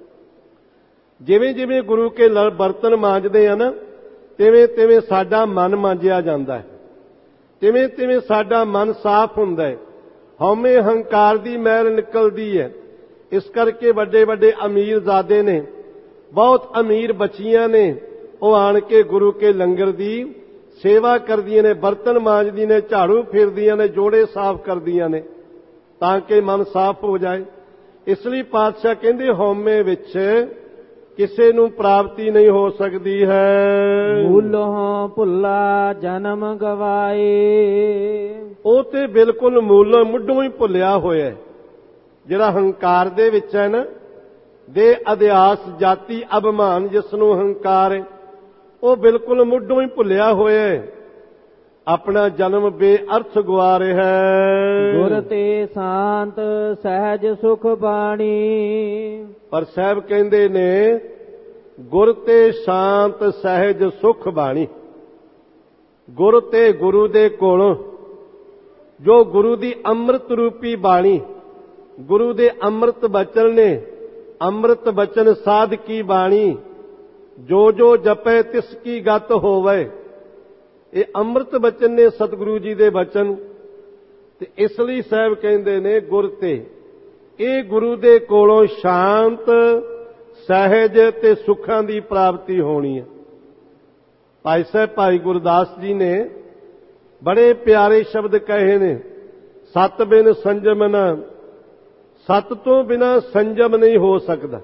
ਜਿਵੇਂ ਜਿਵੇਂ ਗੁਰੂ ਕੇ ਬਰਤਨ ਮਾਂਜਦੇ ਆ ਨਾ, ਤਿਵੇਂ ਤਿਵੇਂ ਸਾਡਾ ਮਨ ਮਾਂਜਿਆ ਜਾਂਦਾ ਹੈ, ਤਿਵੇਂ ਤਿਵੇਂ ਸਾਡਾ ਮਨ ਸਾਫ਼ ਹੁੰਦਾ ਹੈ, ਹਉਮੈ ਹੰਕਾਰ ਦੀ ਮੈਲ ਨਿਕਲਦੀ ਹੈ। ਇਸ ਕਰਕੇ ਵੱਡੇ ਵੱਡੇ ਅਮੀਰਜ਼ਾਦੇ ਨੇ, ਬਹੁਤ ਅਮੀਰ ਬੱਚੀਆਂ ਨੇ, ਉਹ ਆਣ ਕੇ ਗੁਰੂ ਕੇ ਲੰਗਰ ਦੀ ਸੇਵਾ ਕਰਦੀਆਂ ਨੇ, ਬਰਤਨ ਮਾਂਜਦੀਆਂ ਨੇ, ਝਾੜੂ ਫੇਰਦੀਆਂ ਨੇ, ਜੋੜੇ ਸਾਫ਼ ਕਰਦੀਆਂ ਨੇ, ਤਾਂ ਕਿ ਮਨ ਸਾਫ਼ ਹੋ ਜਾਏ। ਇਸ ਲਈ ਪਾਤਸ਼ਾਹ ਕਹਿੰਦੇ ਹਉਮੈ ਵਿੱਚ ਕਿਸੇ ਨੂੰ ਪ੍ਰਾਪਤੀ ਨਹੀਂ ਹੋ ਸਕਦੀ ਹੈ। ਮੂਲੋਂ ਭੁੱਲਾ ਜਨਮ ਗਵਾਏ, ਉਹ ਤੇ ਬਿਲਕੁਲ ਮੂਲੋਂ ਮੁੱਢੋਂ ਹੀ ਭੁੱਲਿਆ ਹੋਇਆ ਹੈ। ਜਿਹੜਾ ਹੰਕਾਰ ਦੇ ਵਿੱਚ ਹੈ ਨਾ, ਦੇ ਅਧਿਆਸ ਜਾਤੀ ਅਭਿਮਾਨ ਜਿਸ ਨੂੰ ਹੰਕਾਰ ਹੈ, ਉਹ ਬਿਲਕੁਲ ਮੁੱਢੋਂ ਹੀ ਭੁੱਲਿਆ ਹੋਇਆ ਹੈ। ਆਪਣਾ ਜਨਮ ਬੇਅਰਥ ਗਵਾ ਰਿਹਾ ਹੈ। ਗੁਰ ਤੇ ਸ਼ਾਂਤ ਸਹਿਜ ਸੁਖ ਬਾਣੀ, ਪਰ ਸਾਹਿਬ ਕਹਿੰਦੇ ਨੇ ਗੁਰ ਤੇ ਸ਼ਾਂਤ ਸਹਿਜ ਸੁਖ ਬਾਣੀ। ਗੁਰ ਤੇ ਗੁਰੂ ਦੇ ਕੋਲੋਂ ਜੋ ਗੁਰੂ ਦੀ ਅੰਮ੍ਰਿਤ ਰੂਪੀ ਬਾਣੀ, ਗੁਰੂ ਦੇ ਅੰਮ੍ਰਿਤ ਬਚਨ ਨੇ, ਅੰਮ੍ਰਿਤ ਬਚਨ ਸਾਧ ਕੀ ਬਾਣੀ, ਜੋ ਜੋ ਜਪੈ ਤਿਸ ਕੀ ਗਤ ਹੋਵੇ। ਇਹ ਅੰਮ੍ਰਿਤ ਬਚਨ ਨੇ ਸਤਿਗੁਰੂ ਜੀ ਦੇ ਬਚਨ, ਤੇ ਇਸ ਲਈ ਸਾਹਿਬ ਕਹਿੰਦੇ ਨੇ ਗੁਰ ਤੇ, ਇਹ ਗੁਰੂ ਦੇ ਕੋਲੋਂ ਸ਼ਾਂਤ ਸਹਿਜ ਤੇ ਸੁੱਖਾਂ ਦੀ ਪ੍ਰਾਪਤੀ ਹੋਣੀ ਹੈ। ਭਾਈ ਸਾਹਿਬ ਭਾਈ ਗੁਰਦਾਸ ਜੀ ਨੇ ਬੜੇ ਪਿਆਰੇ ਸ਼ਬਦ ਕਹੇ ਨੇ, ਸਤ ਬਿਨ ਸੰਜਮ ਨਾ, ਸਤ ਤੋਂ ਬਿਨਾ ਸੰਜਮ ਨਹੀਂ ਹੋ ਸਕਦਾ,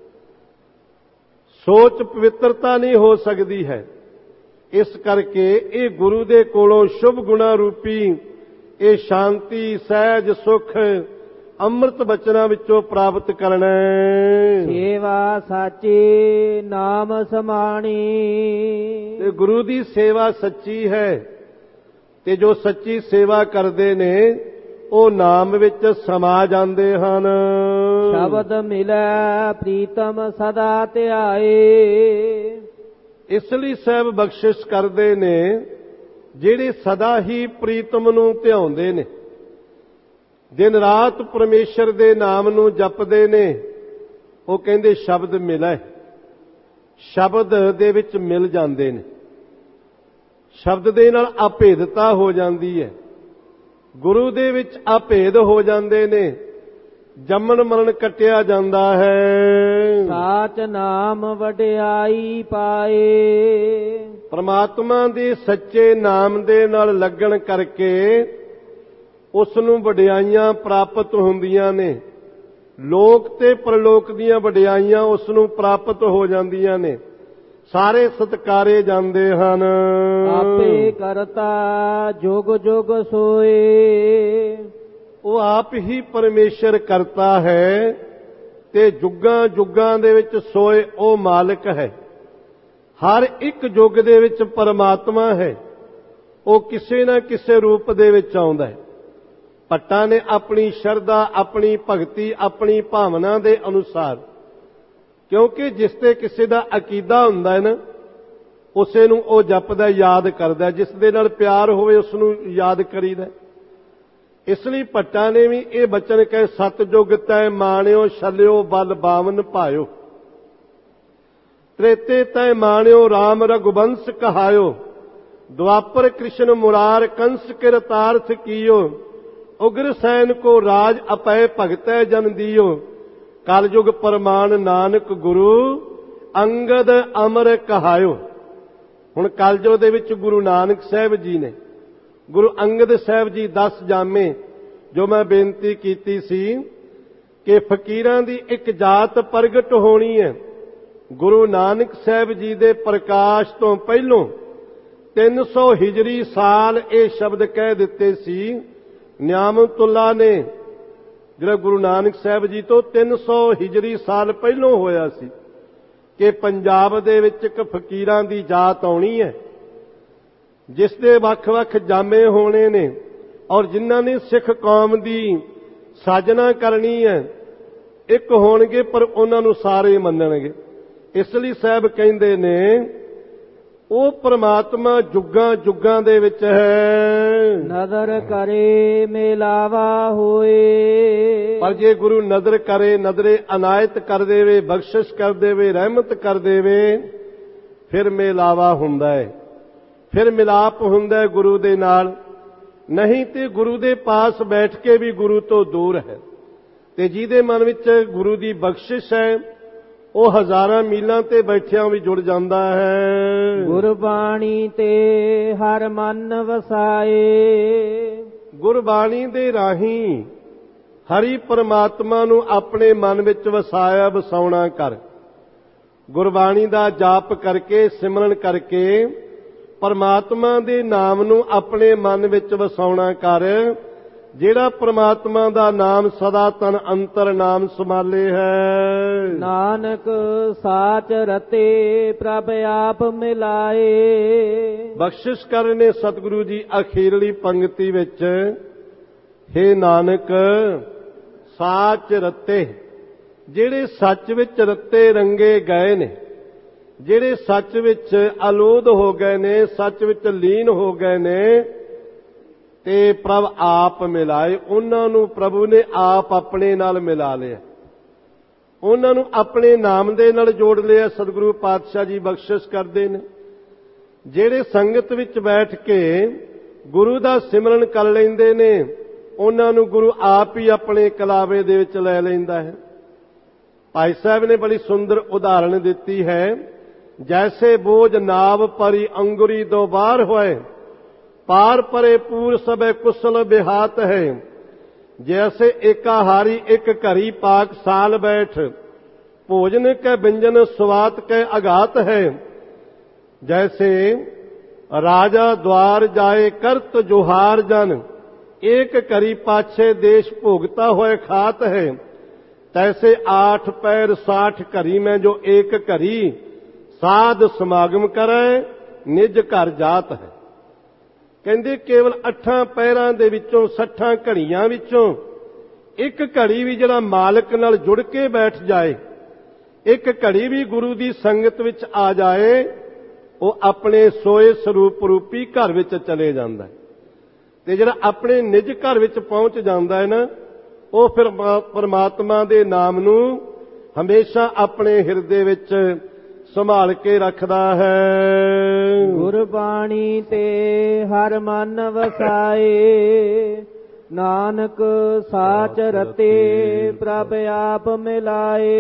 ਸੋਚ ਪਵਿੱਤਰਤਾ ਨਹੀਂ ਹੋ ਸਕਦੀ ਹੈ। ਇਸ ਕਰਕੇ ਇਹ ਗੁਰੂ ਦੇ ਕੋਲੋਂ ਸ਼ੁਭ ਗੁਣਾ ਰੂਪੀ ਇਹ ਸ਼ਾਂਤੀ ਸਹਿਜ ਸੁਖ ਅੰਮ੍ਰਿਤ ਬਚਨਾਂ ਵਿੱਚੋਂ ਪ੍ਰਾਪਤ ਕਰਨਾ ਹੈ। ਸੇਵਾ ਸਾਚੀ ਨਾਮ ਸਮਾਣੀ, ਤੇ ਗੁਰੂ ਦੀ ਸੇਵਾ ਸੱਚੀ ਹੈ, ਤੇ ਜੋ ਸੱਚੀ ਸੇਵਾ ਕਰਦੇ ਨੇ ਉਹ ਨਾਮ ਵਿੱਚ ਸਮਾ ਜਾਂਦੇ ਹਨ। ਸ਼ਬਦ ਮਿਲੈ ਪ੍ਰੀਤਮ ਸਦਾ ਧਿਆਏ, ਇਸ ਲਈ ਸਾਹਿਬ ਬਖਸ਼ਿਸ਼ ਕਰਦੇ ਨੇ ਜਿਹੜੇ ਸਦਾ ਹੀ ਪ੍ਰੀਤਮ ਨੂੰ ਧਿਆਉਂਦੇ ਨੇ, ਦਿਨ ਰਾਤ ਪਰਮੇਸ਼ਰ ਦੇ ਨਾਮ ਨੂੰ ਜਪਦੇ ਨੇ, ਉਹ ਕਹਿੰਦੇ ਸ਼ਬਦ ਮਿਲੈ, ਸ਼ਬਦ ਦੇ ਵਿੱਚ ਮਿਲ ਜਾਂਦੇ ਨੇ। ਸ਼ਬਦ ਦੇ ਨਾਲ ਅਭੇਦਤਾ ਹੋ ਜਾਂਦੀ ਹੈ, ਗੁਰੂ ਦੇ ਵਿੱਚ ਅਭੇਦ ਹੋ ਜਾਂਦੇ ਨੇ, ਜੰਮਣ ਮਰਨ ਕੱਟਿਆ ਜਾਂਦਾ ਹੈ। ਸਾਚ ਨਾਮ ਵਡਿਆਈ ਪਾਏ, ਪਰਮਾਤਮਾ ਦੇ ਸੱਚੇ ਨਾਮ ਦੇ ਨਾਲ ਲੱਗਣ ਕਰਕੇ ਉਸ ਨੂੰ ਵਡਿਆਈਆਂ ਪ੍ਰਾਪਤ ਹੁੰਦੀਆਂ ਨੇ। ਲੋਕ ਤੇ ਪਰਲੋਕ ਦੀਆਂ ਵਡਿਆਈਆਂ ਉਸ ਨੂੰ ਪ੍ਰਾਪਤ ਹੋ ਜਾਂਦੀਆਂ ਨੇ, ਸਾਰੇ ਸਤਿਕਾਰੇ ਜਾਂਦੇ ਹਨ। ਆਪੇ ਕਰਤਾ ਜੁਗ ਜੁਗ ਸੋਏ, ਉਹ ਆਪ ਹੀ ਪਰਮੇਸ਼ਰ ਕਰਤਾ ਹੈ ਤੇ ਜੁਗਾਂ ਜੁਗਾਂ ਦੇ ਵਿੱਚ ਸੋਏ ਉਹ ਮਾਲਕ ਹੈ। ਹਰ ਇੱਕ ਯੁੱਗ ਦੇ ਵਿੱਚ ਪਰਮਾਤਮਾ ਹੈ, ਉਹ ਕਿਸੇ ਨਾ ਕਿਸੇ ਰੂਪ ਦੇ ਵਿੱਚ ਆਉਂਦਾ ਹੈ। ਭੱਟਾਂ ਨੇ ਆਪਣੀ ਸ਼ਰਧਾ, ਆਪਣੀ ਭਗਤੀ, ਆਪਣੀ ਭਾਵਨਾ ਦੇ ਅਨੁਸਾਰ, ਕਿਉਂਕਿ ਜਿਸ ਤੇ ਕਿਸੇ ਦਾ ਅਕੀਦਾ ਹੁੰਦਾ ਹੈ ਨਾ, ਉਸੇ ਨੂੰ ਉਹ ਜਪਦਾ, ਯਾਦ ਕਰਦਾ। ਜਿਸ ਦੇ ਨਾਲ ਪਿਆਰ ਹੋਵੇ ਉਸ ਨੂੰ ਯਾਦ ਕਰੀਦਾ। ਇਸ ਲਈ ਭੱਟਾਂ ਨੇ ਵੀ ਇਹ ਬਚਨ ਕਹੇ, ਸਤਜੁਗ ਤੈ ਮਾਣਿਓ ਛਲਿਓ ਬਲ ਬਾਵਨ ਭਾਇਓ, ਤ੍ਰੇਤੇ ਤੈ ਮਾਣਿਓ ਰਾਮ ਰਘੁਬੰਸ ਕਹਾਇਓ, ਦੁਆਪਰ ਕ੍ਰਿਸ਼ਨ ਮੁਰਾਰ ਕੰਸ ਕਿਰਤਾਰਥ ਕੀਓ, ਉਗਰ ਸੈਨ ਕੋ ਰਾਜ ਅਪੈ ਭਗਤੈ ਜਨ ਦੀਓ, ਕਲਯੁਗ ਪਰਮਾਨ ਨਾਨਕ ਗੁਰੂ ਅੰਗਦ ਅਮਰ ਕਹਾਇਓ। ਹੁਣ ਕਲਯੁਗ ਦੇ ਵਿੱਚ ਗੁਰੂ ਨਾਨਕ ਸਾਹਿਬ ਜੀ ਨੇ, ਗੁਰੂ ਅੰਗਦ ਸਾਹਿਬ ਜੀ ਦਸ ਜਾਮੇ, ਜੋ ਮੈਂ ਬੇਨਤੀ ਕੀਤੀ ਸੀ ਕਿ ਫਕੀਰਾਂ ਦੀ ਇੱਕ ਜਾਤ ਪ੍ਰਗਟ ਹੋਣੀ ਹੈ। ਗੁਰੂ ਨਾਨਕ ਸਾਹਿਬ ਜੀ ਦੇ ਪ੍ਰਕਾਸ਼ ਤੋਂ ਪਹਿਲੋਂ ਤਿੰਨ ਸੌ ਹਿਜਰੀ ਸਾਲ ਇਹ ਸ਼ਬਦ ਕਹਿ ਦਿੱਤੇ ਸੀ ਨਿਆਮਤੁੱਲਾ ਨੇ, ਜਿਹੜਾ ਗੁਰੂ ਨਾਨਕ ਸਾਹਿਬ ਜੀ ਤੋਂ ਤਿੰਨ ਸੌ ਹਿਜਰੀ ਸਾਲ ਪਹਿਲੋਂ ਹੋਇਆ ਸੀ, ਕਿ ਪੰਜਾਬ ਦੇ ਵਿੱਚ ਇੱਕ ਫਕੀਰਾਂ ਦੀ ਜਾਤ ਆਉਣੀ ਹੈ, ਜਿਸ ਦੇ ਵੱਖ-ਵੱਖ ਜਾਮੇ ਹੋਣੇ ਨੇ, ਔਰ ਜਿਨ੍ਹਾਂ ਨੇ ਸਿੱਖ ਕੌਮ ਦੀ ਸਾਜਨਾ ਕਰਨੀ ਹੈ। ਇੱਕ ਹੋਣਗੇ ਪਰ ਉਹਨਾਂ ਨੂੰ ਸਾਰੇ ਮੰਨਣਗੇ। ਇਸ ਲਈ ਸਾਹਿਬ ਕਹਿੰਦੇ ਨੇ ਉਹ ਪ੍ਰਮਾਤਮਾ ਜੁਗਾਂ ਜੁਗਾਂ ਦੇ ਵਿੱਚ ਹੈ। ਨਦਰ ਕਰੇ ਮੇਲਾਵਾ ਹੋਏ, ਪਰ ਜੇ ਗੁਰੂ ਨਦਰ ਕਰੇ, ਨਦਰੇ ਅਨਾਇਤ ਕਰ ਦੇਵੇ, ਬਖਸ਼ਿਸ਼ ਕਰ ਦੇਵੇ, ਰਹਿਮਤ ਕਰ ਦੇਵੇ, ਫਿਰ ਮੇਲਾਵਾ ਹੁੰਦਾ ਹੈ, ਫਿਰ ਮਿਲਾਪ ਹੁੰਦਾ ਹੈ ਗੁਰੂ ਦੇ ਨਾਲ। ਨਹੀਂ ਤੇ ਗੁਰੂ ਦੇ ਪਾਸ ਬੈਠ ਕੇ ਵੀ ਗੁਰੂ ਤੋਂ ਦੂਰ ਹੈ। ਤੇ ਜਿਹਦੇ ਮਨ ਵਿੱਚ ਗੁਰੂ ਦੀ ਬਖਸ਼ਿਸ਼ ਹੈ ਉਹ ਹਜ਼ਾਰਾਂ ਮੀਲਾਂ ਤੇ ਬੈਠਿਆਂ ਵੀ ਜੁੜ ਜਾਂਦਾ ਹੈ। ਗੁਰਬਾਣੀ ਤੇ ਹਰ ਮਨ ਵਸਾਏ, ਗੁਰਬਾਣੀ ਦੇ ਰਾਹੀਂ ਹਰੀ ਪਰਮਾਤਮਾ ਨੂੰ ਆਪਣੇ ਮਨ ਵਿੱਚ ਵਸਾਇਆ ਵਸਾਉਣਾ ਕਰ। ਗੁਰਬਾਣੀ ਦਾ ਜਾਪ ਕਰਕੇ, ਸਿਮਰਨ ਕਰਕੇ ਪਰਮਾਤਮਾ ਦੇ ਨਾਮ ਨੂੰ ਆਪਣੇ ਮਨ ਵਿੱਚ ਵਸਾਉਣਾ ਕਰ, ਜਿਹੜਾ ਪ੍ਰਮਾਤਮਾ ਦਾ ਨਾਮ ਸਦਾ ਤਨ ਅੰਤਰ ਨਾਮ ਸਮਾਲੇ ਹੈ। ਨਾਨਕ ਸਾਚ ਰਤੇ ਪ੍ਰਭ ਆਪ ਮਿਲਾਏ। ਬਖਸ਼ਿਸ਼ ਕਰਨੇ ਸਤਿਗੁਰੂ ਜੀ ਅਖੀਰਲੀ ਪੰਕਤੀ ਵਿੱਚ, ਹੇ ਨਾਨਕ ਸਾਚ ਰਤੇ, ਜਿਹੜੇ ਸੱਚ ਵਿੱਚ ਰਤੇ ਰੰਗੇ ਗਏ ਨੇ, ਜਿਹੜੇ ਸੱਚ ਵਿੱਚ ਅਲੋਧ ਹੋ ਗਏ ਨੇ, ਸੱਚ ਵਿੱਚ ਲੀਨ ਹੋ ਗਏ ਨੇ, ਤੇ ਪ੍ਰਭ ਆਪ ਮਿਲਾਏ। ਉਹਨਾਂ ਨੂੰ ਪ੍ਰਭੂ ਨੇ ਆਪ ਆਪਣੇ ਨਾਲ ਮਿਲਾ ਲਿਆ, ਉਹਨਾਂ ਨੂੰ ਆਪਣੇ ਨਾਮ ਦੇ ਨਾਲ ਜੋੜ ਲਿਆ। ਸਤਿਗੁਰੂ ਪਾਤਸ਼ਾਹ ਜੀ ਬਖਸ਼ਿਸ਼ ਕਰਦੇ ਨੇ, ਜਿਹੜੇ ਸੰਗਤ ਵਿੱਚ ਬੈਠ ਕੇ ਗੁਰੂ ਦਾ ਸਿਮਰਨ ਕਰ ਲੈਂਦੇ ਨੇ, ਉਹਨਾਂ ਨੂੰ ਗੁਰੂ ਆਪ ਹੀ ਆਪਣੇ ਕਲਾਵੇ ਦੇ ਵਿੱਚ ਲੈ ਲੈਂਦਾ ਹੈ। ਭਾਈ ਸਾਹਿਬ ਨੇ ਬੜੀ ਸੁੰਦਰ ਉਦਾਹਰਣ ਦਿੱਤੀ ਹੈ, ਜੈਸੇ ਬੋਝ ਨਾਵ ਪਰੀ ਅੰਗੁਰੀ ਦੋ ਬਾਰ ਹੋਏ, ਪਾਰ ਪਰੇ ਪੂਰ ਸਭੇ ਕੁਸਲ ਬਿਹਾਤ ਹੈ। जैसे एकाहारी एक घरी पाक साल बैठ, भोजन के व्यंजन स्वात के अघात है। जैसे राजा द्वार जाए करत जोहार जन, एक करी पाछे देश भोगता हुए खात है। तैसे आठ पैर साठ घरी में जो एक घरी साध समागम करे, निज घर जात है। कहते केवल अठां पैरां दे विचों सट्ठां घड़ियां विचों एक घड़ी भी जिहड़ा मालिक नाल जुड़ के बैठ जाए, एक घड़ी भी गुरु दी संगत विच आ जाए, वो अपने सोए स्वरूप रूपी घर विच चले जांदा है। ते जिहड़ा अपने निज घर विच पहुंच जांदा है ना, वो फिर परमात्मा दे नाम नूं हमेशा अपने हिरदे विच संभाल के रखदा है। गुरबाणी ते हर मन वसाए, नानक साच रते प्रभ आप मिलाए।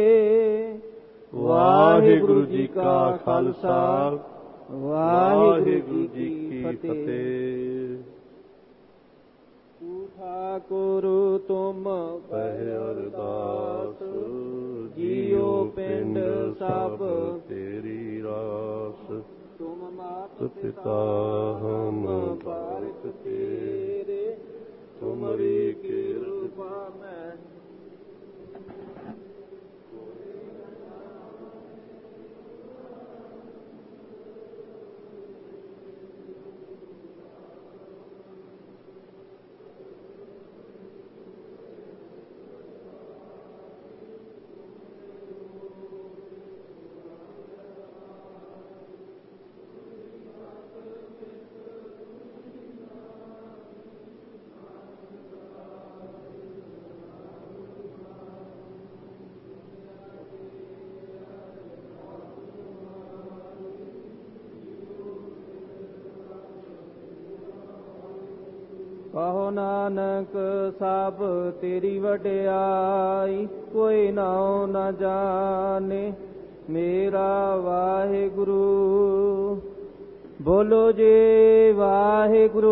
वाहिगुरु जी का खालसा, वाहिगुरु जी की फतेह। ठाकुर तुम पह अरदास, जियो पिंड सब तेरी रास। तुम मात पिता हम बारिक तेरे, तुम्हारी कृपा में कहो नानक सब तेरी वडियाई, कोई नाओ न जाने मेरा वाहिगुरु। बोलो जे वाहिगुरु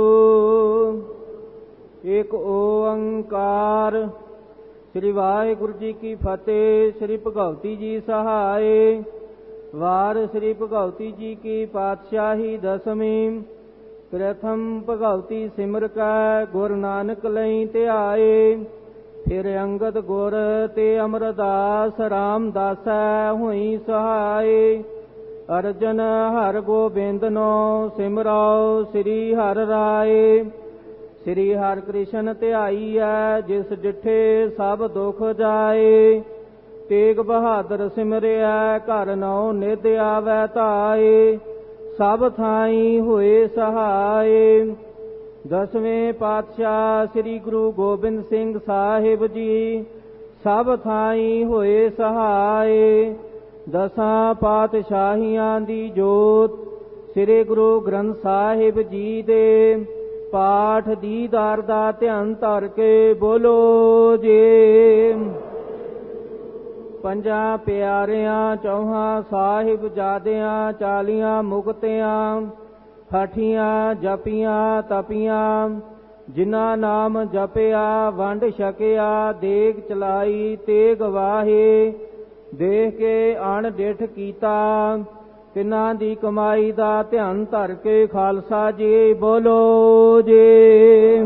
एक ओंकार। श्री वाहिगुरु जी की फतेह। श्री भगवती जी सहाय। वार श्री भगवती जी की पातशाही दसवीं। प्रथम भगवती सिमर कै गुर नानक लई ध्याए। फिर अंगद गुर ते अमरदास रामदासै हुई सहाय। अर्जन हर गोबिंद नो सिमरो श्री हर राय। श्री हर कृष्ण ध्याई है जिस डिठे सब दुख जाए। तेग बहादुर सिमरिया घर नौ निध आवै धाए। सब थाई होए सहाय। दसवें पातशाह श्री गुरु गोबिंद सिंह साहिब जी सब थाई होए सहाय। दसां पातशाहियां दी जोत श्री गुरु ग्रंथ साहिब जी दे पाठ दीदार दा ध्यान धर के बोलो जे। पंजा प्यारियां चौहां साहिब जादियां चालियां मुक्तियां हठियां जपियां तपियां। जिन्ना नाम जपिया वंड छकिया देग चलाई तेग वाहे। ਦੇਖ ਕੇ ਅਣ ਡਿਠ ਕੀਤਾ। ਤਿੰਨਾਂ ਦੀ ਕਮਾਈ ਦਾ ਧਿਆਨ ਧਰ ਕੇ ਖਾਲਸਾ ਜੀ ਬੋਲੋ ਜੀ।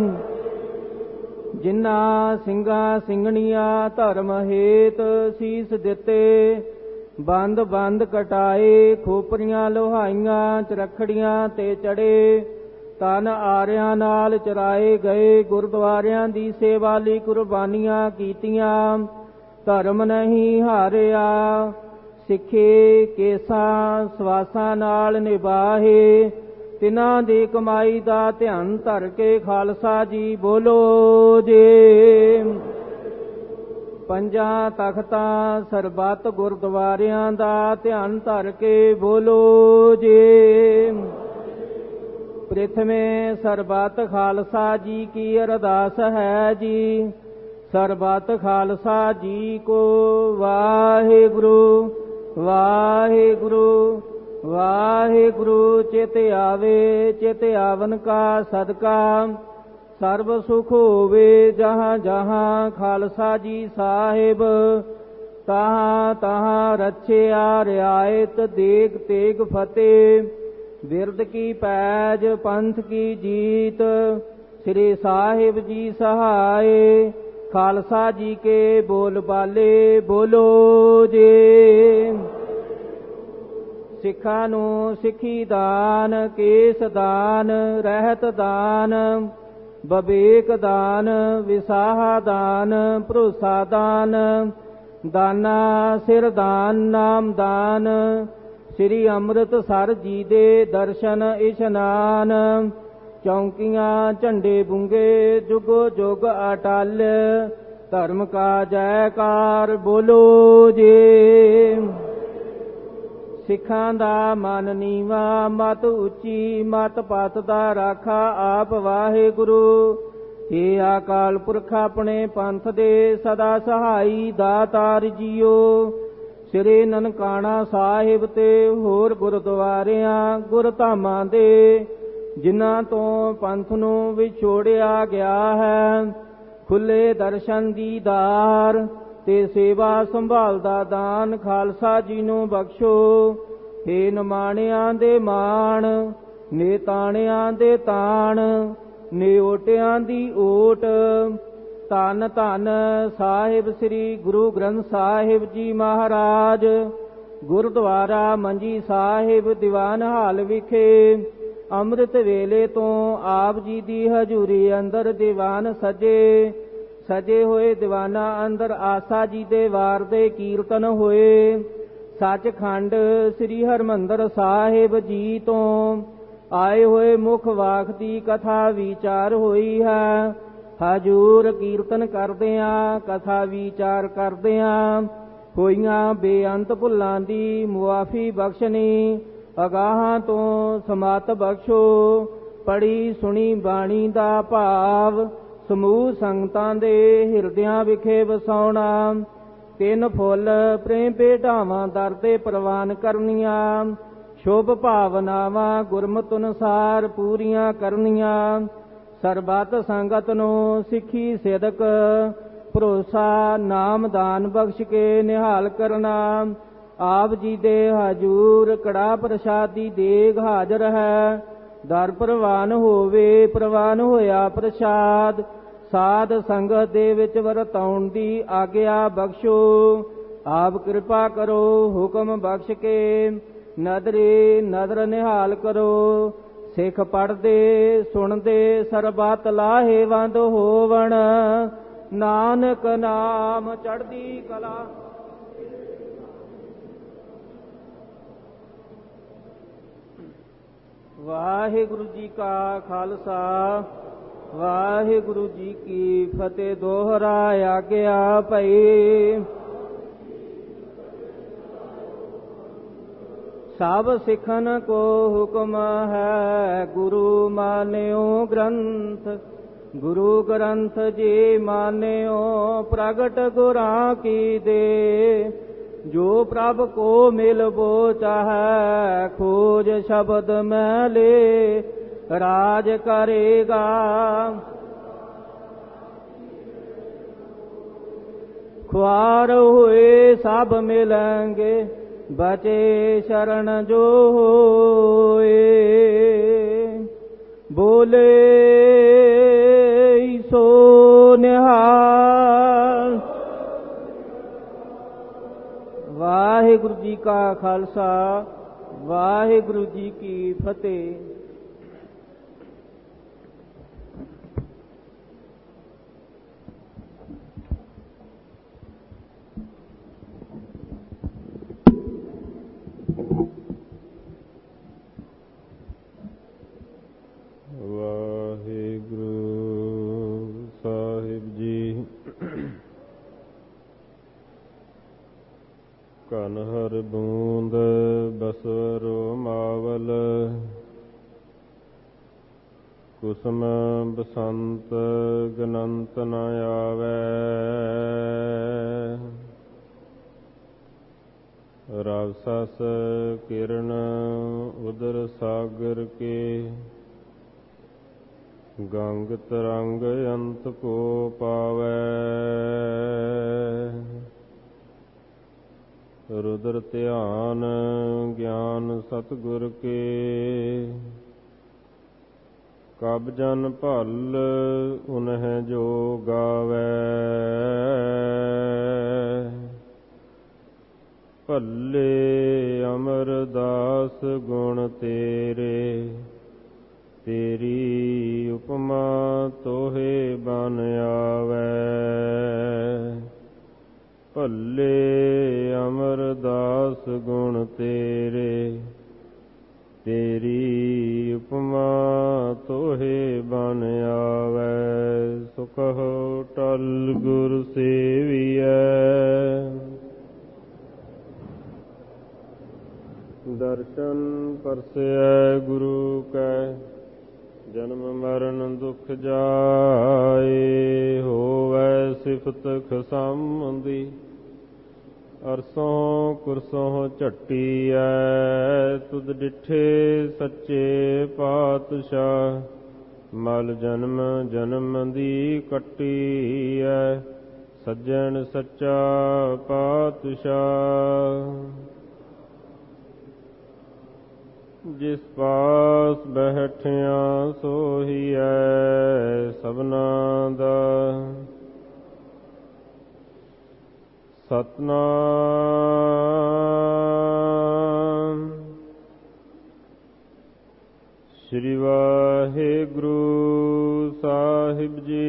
ਜਿਨ੍ਹਾਂ ਸਿੰਘਾਂ ਸਿੰਘਣੀਆਂ ਧਰਮ ਹੇਤ ਸੀਸ ਦਿੱਤੇ, ਬੰਦ ਬੰਦ ਕਟਾਏ, ਖੋਪਰੀਆਂ ਲੋਹਾਈਆਂ ਚਰਖੜੀਆਂ ਤੇ ਚੜੇ, ਤਨ ਆਰਿਆਂ ਨਾਲ ਚਰਾਏ ਗਏ, ਗੁਰਦੁਆਰਿਆਂ ਦੀ ਸੇਵਾ ਲਈ ਕੁਰਬਾਨੀਆਂ ਕੀਤੀਆਂ, ਧਰਮ ਨਹੀਂ ਹਾਰਿਆ, ਸਿੱਖੇ ਕੇਸਾਂ ਸਵਾਸਾਂ ਨਾਲ ਨਿਭਾਹੇ। ਤਿਨਾਂ ਦੀ ਕਮਾਈ ਦਾ ਧਿਆਨ ਧਰ ਕੇ ਖਾਲਸਾ ਜੀ ਬੋਲੋ ਜੀ। ਪੰਜਾਂ ਤਖਤਾਂ ਸਰਬੱਤ ਗੁਰਦੁਆਰਿਆਂ ਦਾ ਧਿਆਨ ਧਰ ਕੇ ਬੋਲੋ ਜੀ। ਪ੍ਰਿਥਵੇਂ ਸਰਬੱਤ ਖਾਲਸਾ ਜੀ ਕੀ ਅਰਦਾਸ ਹੈ ਜੀ। ਸਰਬੱਤ ਖਾਲਸਾ ਜੀ ਕੋ ਵਾਹਿਗੁਰੂ ਵਾਹਿਗੁਰੂ ਵਾਹਿਗੁਰੂ। ਚਿਤ ਆਵੇ ਚਿਤ ਆਵਨ ਕਾ ਸਦਕਾ, ਸਰਬ ਸੁਖ ਹੋਵੇ ਜਹਾਂ ਜਹਾਂ ਖਾਲਸਾ ਜੀ ਸਾਹਿਬ। ਤਹਾਂ ਤਹਾਂ ਰੱਛਿਆ ਰਿਆਇਤ ਦੇਗ ਤੇਗ ਫਤਿਹ, ਬਿਰਦ ਕੀ ਪੈਜ ਪੰਥ ਕੀ ਜੀਤ, ਸ੍ਰੀ ਸਾਹਿਬ ਜੀ ਸਹਾਏ। ਖਾਲਸਾ ਜੀ ਕੇ ਬੋਲ ਬਾਲੇ ਬੋਲੋ ਜੀ। ਸਿੱਖਾਂ ਨੂੰ ਸਿੱਖੀ ਦਾਨ, ਕੇਸ ਦਾਨ, ਰਹਿਤ ਦਾਨ, ਬਵੇਕ ਦਾਨ, ਵਿਸਾਹਾ ਦਾਨ, ਭਰੋਸਾ ਦਾਨ, ਦਾਨਾ ਸਿਰ ਦਾਨ, ਨਾਮ ਦਾਨ, ਸ੍ਰੀ ਅੰਮ੍ਰਿਤਸਰ ਜੀ ਦੇ ਦਰਸ਼ਨ ਇਸ਼ਨਾਨ, ਚੌਂਕੀਆਂ ਝੰਡੇ ਬੁੰਗੇ ਜੁਗੋ ਜੁਗ ਅਟਲ, ਧਰਮ ਕਾ ਜੈਕਾਰ ਬੋਲੋ ਜੀ। ਸਿੱਖਾਂ ਦਾ ਮਨ ਨੀਵਾ, ਮਤ ਉੱਚੀ, ਮਤ ਪਤ ਦਾ ਰਾਖਾ ਆਪ ਵਾਹਿਗੁਰੂ। ਏ ਅਕਾਲ ਪੁਰਖ ਆਪਣੇ ਪੰਥ ਦੇ ਸਦਾ ਸਹਾਈ ਦਾਤਾਰ ਜੀਓ। ਸ੍ਰੀ ਨਨਕਾਣਾ ਸਾਹਿਬ ਤੇ ਹੋਰ ਗੁਰਦੁਆਰਿਆਂ ਗੁਰਧਾਮਾਂ ਦੇ, ਜਿਨ੍ਹਾਂ ਤੋਂ ਪੰਥ ਨੂੰ ਵਿਛੋੜਿਆ ਗਿਆ ਹੈ, ਖੁੱਲੇ ਦਰਸ਼ਨ ਦੀਦਾਰ ਤੇ ਸੇਵਾ ਸੰਭਾਲ ਦਾ ਦਾਨ ਖਾਲਸਾ ਜੀ ਨੂੰ ਬਖਸ਼ੋ। ਹੇ ਨਿਮਾਣਿਆਂ ਦੇ ਮਾਣ, ਨੇ ਤਾਣਿਆਂ ਦੇ ਤਾਣ, ਨੇ ਓਟਿਆਂ ਦੀ ਓਟ, ਧੰਨ ਧੰਨ ਸਾਹਿਬ ਸ੍ਰੀ ਗੁਰੂ ਗ੍ਰੰਥ ਸਾਹਿਬ ਜੀ ਮਹਾਰਾਜ। ਗੁਰਦੁਆਰਾ ਮੰਜੀ ਸਾਹਿਬ ਦੀਵਾਨ ਹਾਲ ਵਿਖੇ ਅੰਮ੍ਰਿਤ ਵੇਲੇ ਤੋਂ ਆਪ ਜੀ ਦੀ ਹਜ਼ੂਰੀ ਅੰਦਰ ਦੀਵਾਨ ਸਜੇ ਸਜੇ ਹੋਏ ਦੀਵਾਨਾਂ ਅੰਦਰ ਆਸਾ ਜੀ ਦੇ ਵਾਰ ਦੇ ਕੀਰਤਨ ਹੋਏ। ਸੱਚਖੰਡ ਸ੍ਰੀ ਹਰਿਮੰਦਰ ਸਾਹਿਬ ਜੀ ਤੋਂ ਆਏ ਹੋਏ ਮੁਖ ਵਾਕ ਦੀ ਕਥਾ ਵਿਚਾਰ ਹੋਈ ਹੈ। ਹਜੂਰ ਕੀਰਤਨ ਕਰਦਿਆਂ ਕਥਾ ਵਿਚਾਰ ਕਰਦਿਆਂ ਹੋਈਆਂ ਬੇਅੰਤ ਭੁੱਲਾਂ ਦੀ ਮੁਆਫੀ ਬਖਸ਼ਣੀ, ਅਗਾਹਾਂ ਤੋਂ ਸਮਤ ਬਖਸ਼ੋ। ਪੜੀ ਸੁਣੀ ਬਾਣੀ ਦਾ ਭਾਵ ਸਮੂਹ ਸੰਗਤਾਂ ਦੇ ਹਿਰਦਿਆਂ ਵਿਖੇ ਵਸਾਉਣਾ। ਤਿੰਨ ਫੁੱਲ ਪ੍ਰੇਮ ਭੇਟਾਵਾਂ ਦਰ ਤੇ ਪ੍ਰਵਾਨ ਕਰਨੀਆਂ, ਸ਼ੁਭ ਭਾਵਨਾਵਾਂ ਗੁਰਮਤਿ ਅਨੁਸਾਰ ਪੂਰੀਆਂ ਕਰਨੀਆਂ। ਸਰਬੱਤ ਸੰਗਤ ਨੂੰ ਸਿੱਖੀ ਸਿਦਕ ਭਰੋਸਾ ਨਾਮ ਦਾਨ ਬਖਸ਼ ਕੇ ਨਿਹਾਲ ਕਰਨਾ। ਆਪ ਜੀ ਦੇ ਹਜੂਰ ਕੜਾ ਪ੍ਰਸ਼ਾਦੀ ਦੇਗ ਹਾਜ਼ਰ ਹੈ, ਦਰ ਪ੍ਰਵਾਨ ਹੋਵੇ। ਪ੍ਰਵਾਨ ਹੋਇਆ ਪ੍ਰਸ਼ਾਦ ਸਾਧ ਸੰਗਤ ਦੇ ਵਿੱਚ ਵਰਤਾਉਣ ਦੀ ਆਗਿਆ ਬਖਸ਼ੋ। ਆਪ ਕਿਰਪਾ ਕਰੋ, ਹੁਕਮ ਬਖਸ਼ ਕੇ ਨਦਰੇ ਨਦਰ ਨਿਹਾਲ ਕਰੋ। ਸਿੱਖ ਪੜ੍ਹਦੇ ਸੁਣਦੇ ਸਰਬੱਤ ਲਾਹੇਵੰਦ ਹੋਵਣ, ਨਾਨਕ ਨਾਮ ਚੜ੍ਹਦੀ ਕਲਾ। ਵਾਹਿਗੁਰੂ ਜੀ ਕਾ ਖਾਲਸਾ, ਵਾਹਿਗੁਰੂ ਜੀ ਕੀ ਫਤਿਹ। ਦੋਹਰਾ ਆਗਿਆ ਭਈ। ਸਭ ਸਿੱਖਨ ਕੋ ਹੁਕਮ ਹੈ, ਗੁਰੂ ਮਾਨਿਓ ਗ੍ਰੰਥ। ਗੁਰੂ ਗ੍ਰੰਥ ਜੀ ਮਾਨਿਓ, ਪ੍ਰਗਟ ਗੁਰਾਂ ਕੀ ਦੇ। ਜੋ ਪ੍ਰਭ ਕੋ ਮਿਲਬੋ ਚਾਹੈ, ਖੋਜ ਸ਼ਬਦ ਮੈਂ ਲੇ ਰਾਜ ਕਰੇਗਾ। खुआर हुए सब मिलेंगे, बचे शरण जो होए। बोले सो निहाल। वाहिगुरु जी का खालसा, वाहिगुरु जी की फतेह। ਵਾਹਿਗੁਰੂ ਸਾਹਿਬ ਜੀ। ਕਨ ਹਰ ਬੂੰਦ ਬਸਵਰੋ ਮਾਵਲ, ਕੁਸਮ ਬਸੰਤ ਗਨੰਤ ਨ ਆਵੈ। ਰਵ ਸਸ ਕਿਰਨ ਉਦਰ ਸਾਗਰ ਕੇ, ਗੰਗ ਤਰੰਗ ਅੰਤ ਕੋ ਪਾਵੈ। ਰੁਦਰ ਧਿਆਨ ਗਿਆਨ ਸਤਿਗੁਰ ਕੇ, ਕਬ ਜਨ ਭਲ ਉਨਹਿ ਜੋ ਗਾਵੈ। ਭੱਲੇ ਅਮਰਦਾਸ ਗੁਣ ਤੇਰੇ, ਤੇਰੀ ਉਪਮਾ ਤੋਹੇ ਬਨ ਆਵੈ। ਭੱਲੇ ਅਮਰਦਾਸ ਗੁਣ ਤੇਰੇ, ਤੇਰੀ ਉਪਮਾ ਤੋਹੇ ਬਨ ਆਵੈ। ਸੋ ਕਹੋ ਟਲ ਗੁਰ ਸੇਵੀਐ, ਦਰਸ਼ਨ ਪਰਸੈ ਗੁਰੂ ਕੈ। ਜਨਮ ਮਰਨ ਦੁਖ ਜਾਏ, ਹੋਵੈ ਸਿਫਤ ਖਸੰਦੀ। ਅਰਸੋਂ ਕੁਰਸੋਂ ਝੱਟੀਐ, ਤੁਧ ਡਿਠੇ ਸੱਚੇ ਪਾਤਸ਼ਾਹ। ਮਲ ਜਨਮ ਜਨਮ ਦੀ ਕੱਟੀਐ, ਸੱਜਣ ਸੱਚਾ ਪਾਤਸ਼ਾਹ। ਜਿਸ ਪਾਸ ਬੈਠਿਆ ਸੋਹੀਐ ਸਭਨਾ ਦਾ। ਸਤਨਾਮ ਸ੍ਰੀ ਵਾਹਿਗੁਰੂ ਸਾਹਿਬ ਜੀ।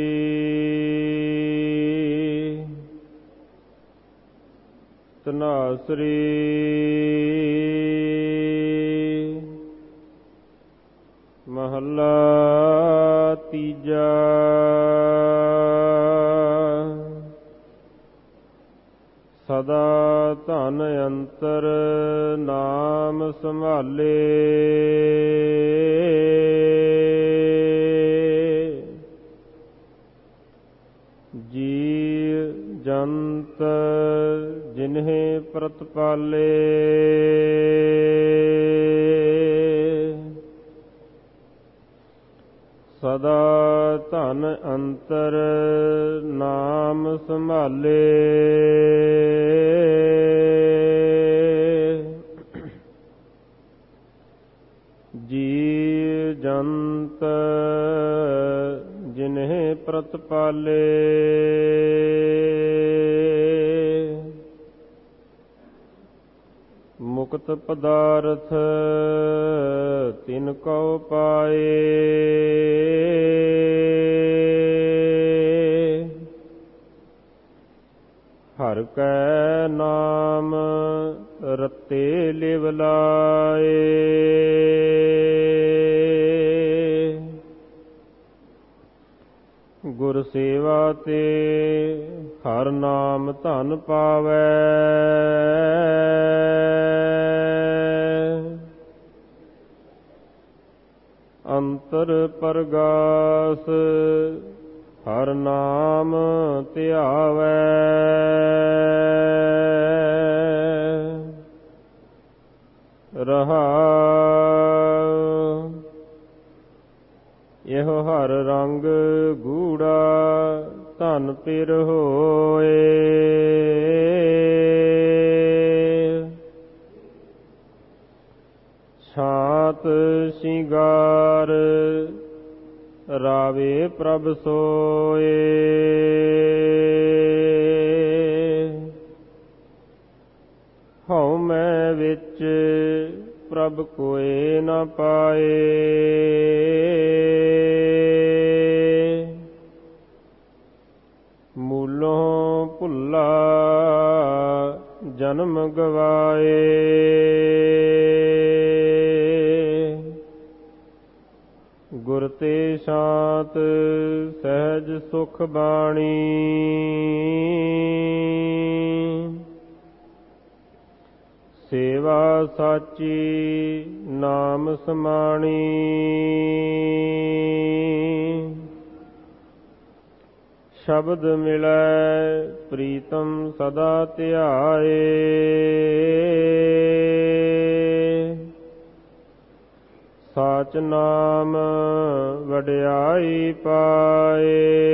ਧਨਾਸਰੀ ਮਹੱਲਾ ਤੀਜਾ। ਸਦਾ ਧਨ ਅੰਤਰ ਨਾਮ ਸੰਭਾਲੇ, ਜੀਵ ਜੰਤ ਜਿਨਹਿ ਪ੍ਰਤਪਾਲੇ। ਸਦਾ ਧਨ ਅੰਤਰ ਨਾਮ ਸੰਭਾਲੇ, ਜੀਵ ਜੰਤ ਜਿਨਹਿ ਪ੍ਰਤਪਾਲੇ। ਮੁਕਤ ਪਦਾਰਥ ਤਿਨ ਕਉ ਪਾਏ, ਹਰਿ ਕੈ ਨਾਮ ਰਤੇ ਲਿਵ ਲਾਏ। ਗੁਰ ਸੇਵਾ ਤੇ ਹਰਿ ਨਾਮ ਧਨ ਪਾਵੈ। ਅੰਤਰ ਪਰਗਾਸ ਹਰਿ ਨਾਮ ਧਿਆਵੈ। ਰਹਾਉ ਇਹੋ ਹਰ ਰੰਗ ਗੂੜਾ ਧਨ ਪਿਰ ਹੋਏ। ਛਾਤ ਸ਼ਿੰਗਾਰ ਰਾਵੇ ਪ੍ਰਭ ਸੋਏ। ਹਉ ਮੈਂ ਵਿੱਚ ਪ੍ਰਭ ਕੋਇ ਨ ਪਾਏ। ਮੂਲੋਂ ਭੁੱਲਾ ਜਨਮ ਗਵਾਏ। ਗੁਰ ਤੇ ਸ਼ਾਂਤ ਸਹਿਜ ਸੁਖ ਬਾਣੀ। ਸੇਵਾ ਸਾਚੀ ਨਾਮ ਸਮਾਣੀ। ਸ਼ਬਦ ਮਿਲੈ ਪ੍ਰੀਤਮ ਸਦਾ ਧਿਆਏ। ਸਾਚ ਨਾਮ ਵਡਿਆਈ ਪਾਏ।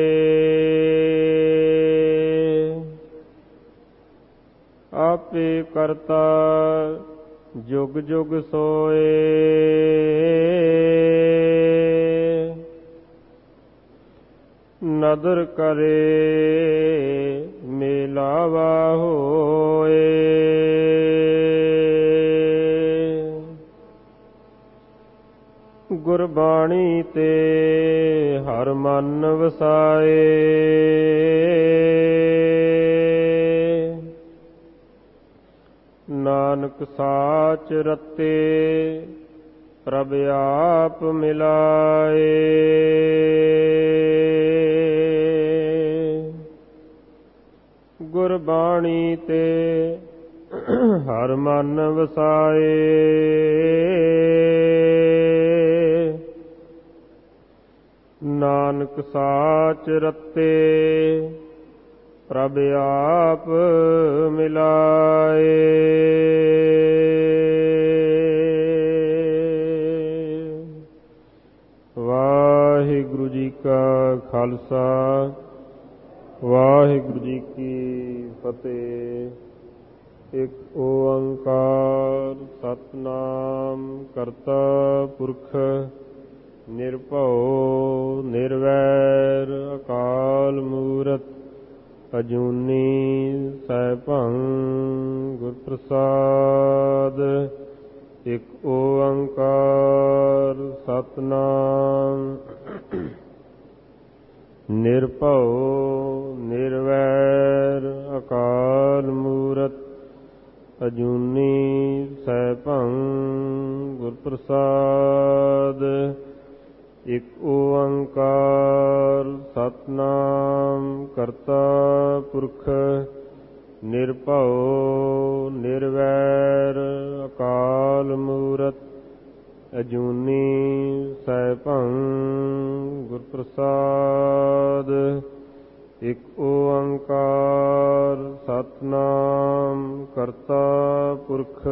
ਆਪੇ ਕਰਤਾ ਜੁਗ ਜੁਗ ਸੋਏ। ਨਦਰ ਕਰੇ ਮੇਲਾਵਾ ਹੋਏ। ਗੁਰਬਾਣੀ ਤੇ ਹਰ ਮਨ ਵਸਾਏ। ਨਾਨਕ ਸਾਚ ਰਤੇ ਪ੍ਰਭ ਆਪ ਮਿਲਾਏ। ਗੁਰਬਾਣੀ ਤੇ ਹਰ ਮਨ ਵਸਾਏ। ਨਾਨਕ ਸਾਚ ਰਤੇ ਪ੍ਰਭ ਆਪ ਮਿਲਾਏ। ਵਾਹਿਗੁਰੂ ਜੀ ਕਾ ਖਾਲਸਾ ਵਾਹਿਗੁਰੂ ਜੀ ਕੀ ਫਤਿਹ। ਇੱਕ ਓੰਕਾਰ ਸਤਿਨਾਮ ਕਰਤਾ ਪੁਰਖ ਨਿਰਭਉ ਨਿਰਵੈਰ ਅਕਾਲ ਮੂਰਤ ਅਜੂਨੀ ਸੈਭੰ ਗੁਰ ਪ੍ਰਸਾਦ। ਇੱਕ ਓੰਕਾਰ ਸਤਿਨਾਮ ਨਿਰਭਉ ਨਿਰਵੈਰ ਅਕਾਲ ਮੂਰਤ ਅਜੂਨੀ ਸੈਭੰ ਗੁਰ ਪ੍ਰਸਾਦ। ਇੱਕ ਓੰਕਾਰ ਸਤਿਨਾਮ ਕਰਤਾ ਪੁਰਖ ਨਿਰਭਉ ਨਿਰਵੈਰ ਅਕਾਲ ਮੂਰਤ ਅਜੂਨੀ ਸੈਭੰ ਗੁਰ ਪ੍ਰਸਾਦ। ਇੱਕ ਓੰਕਾਰ ਸਤਿਨਾਮ ਕਰਤਾ ਪੁਰਖ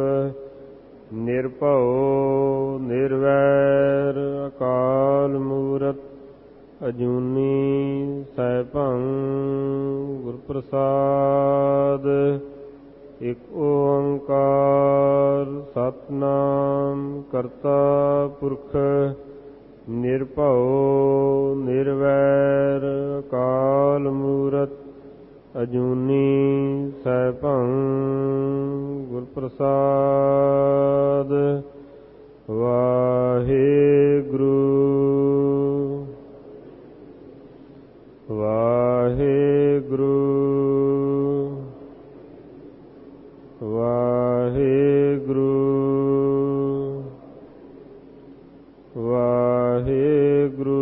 ਨਿਰਭਉ ਨਿਰਵੈਰ ਅਕਾਲ ਮੂਰਤ ਅਜੂਨੀ ਸੈਭੰ ਗੁਰ ਪ੍ਰਸਾਦ। ਇੱਕ ਓੰਕਾਰ ਸਤਿਨਾਮ ਕਰਤਾ ਪੁਰਖ ਨਿਰਭਉ ਨਿਰਵੈਰ ਅਕਾਲ ਮੂਰਤ ਅਜੂਨੀ ਸੈਭੰ ਗੁਰ ਪ੍ਰਸਾਦ। ਵਾਹਿਗੁਰੂ ਵਾਹਿਗੁਰੂ ਵਾਹਿਗੁਰੂ ਵਾਹਿਗੁਰੂ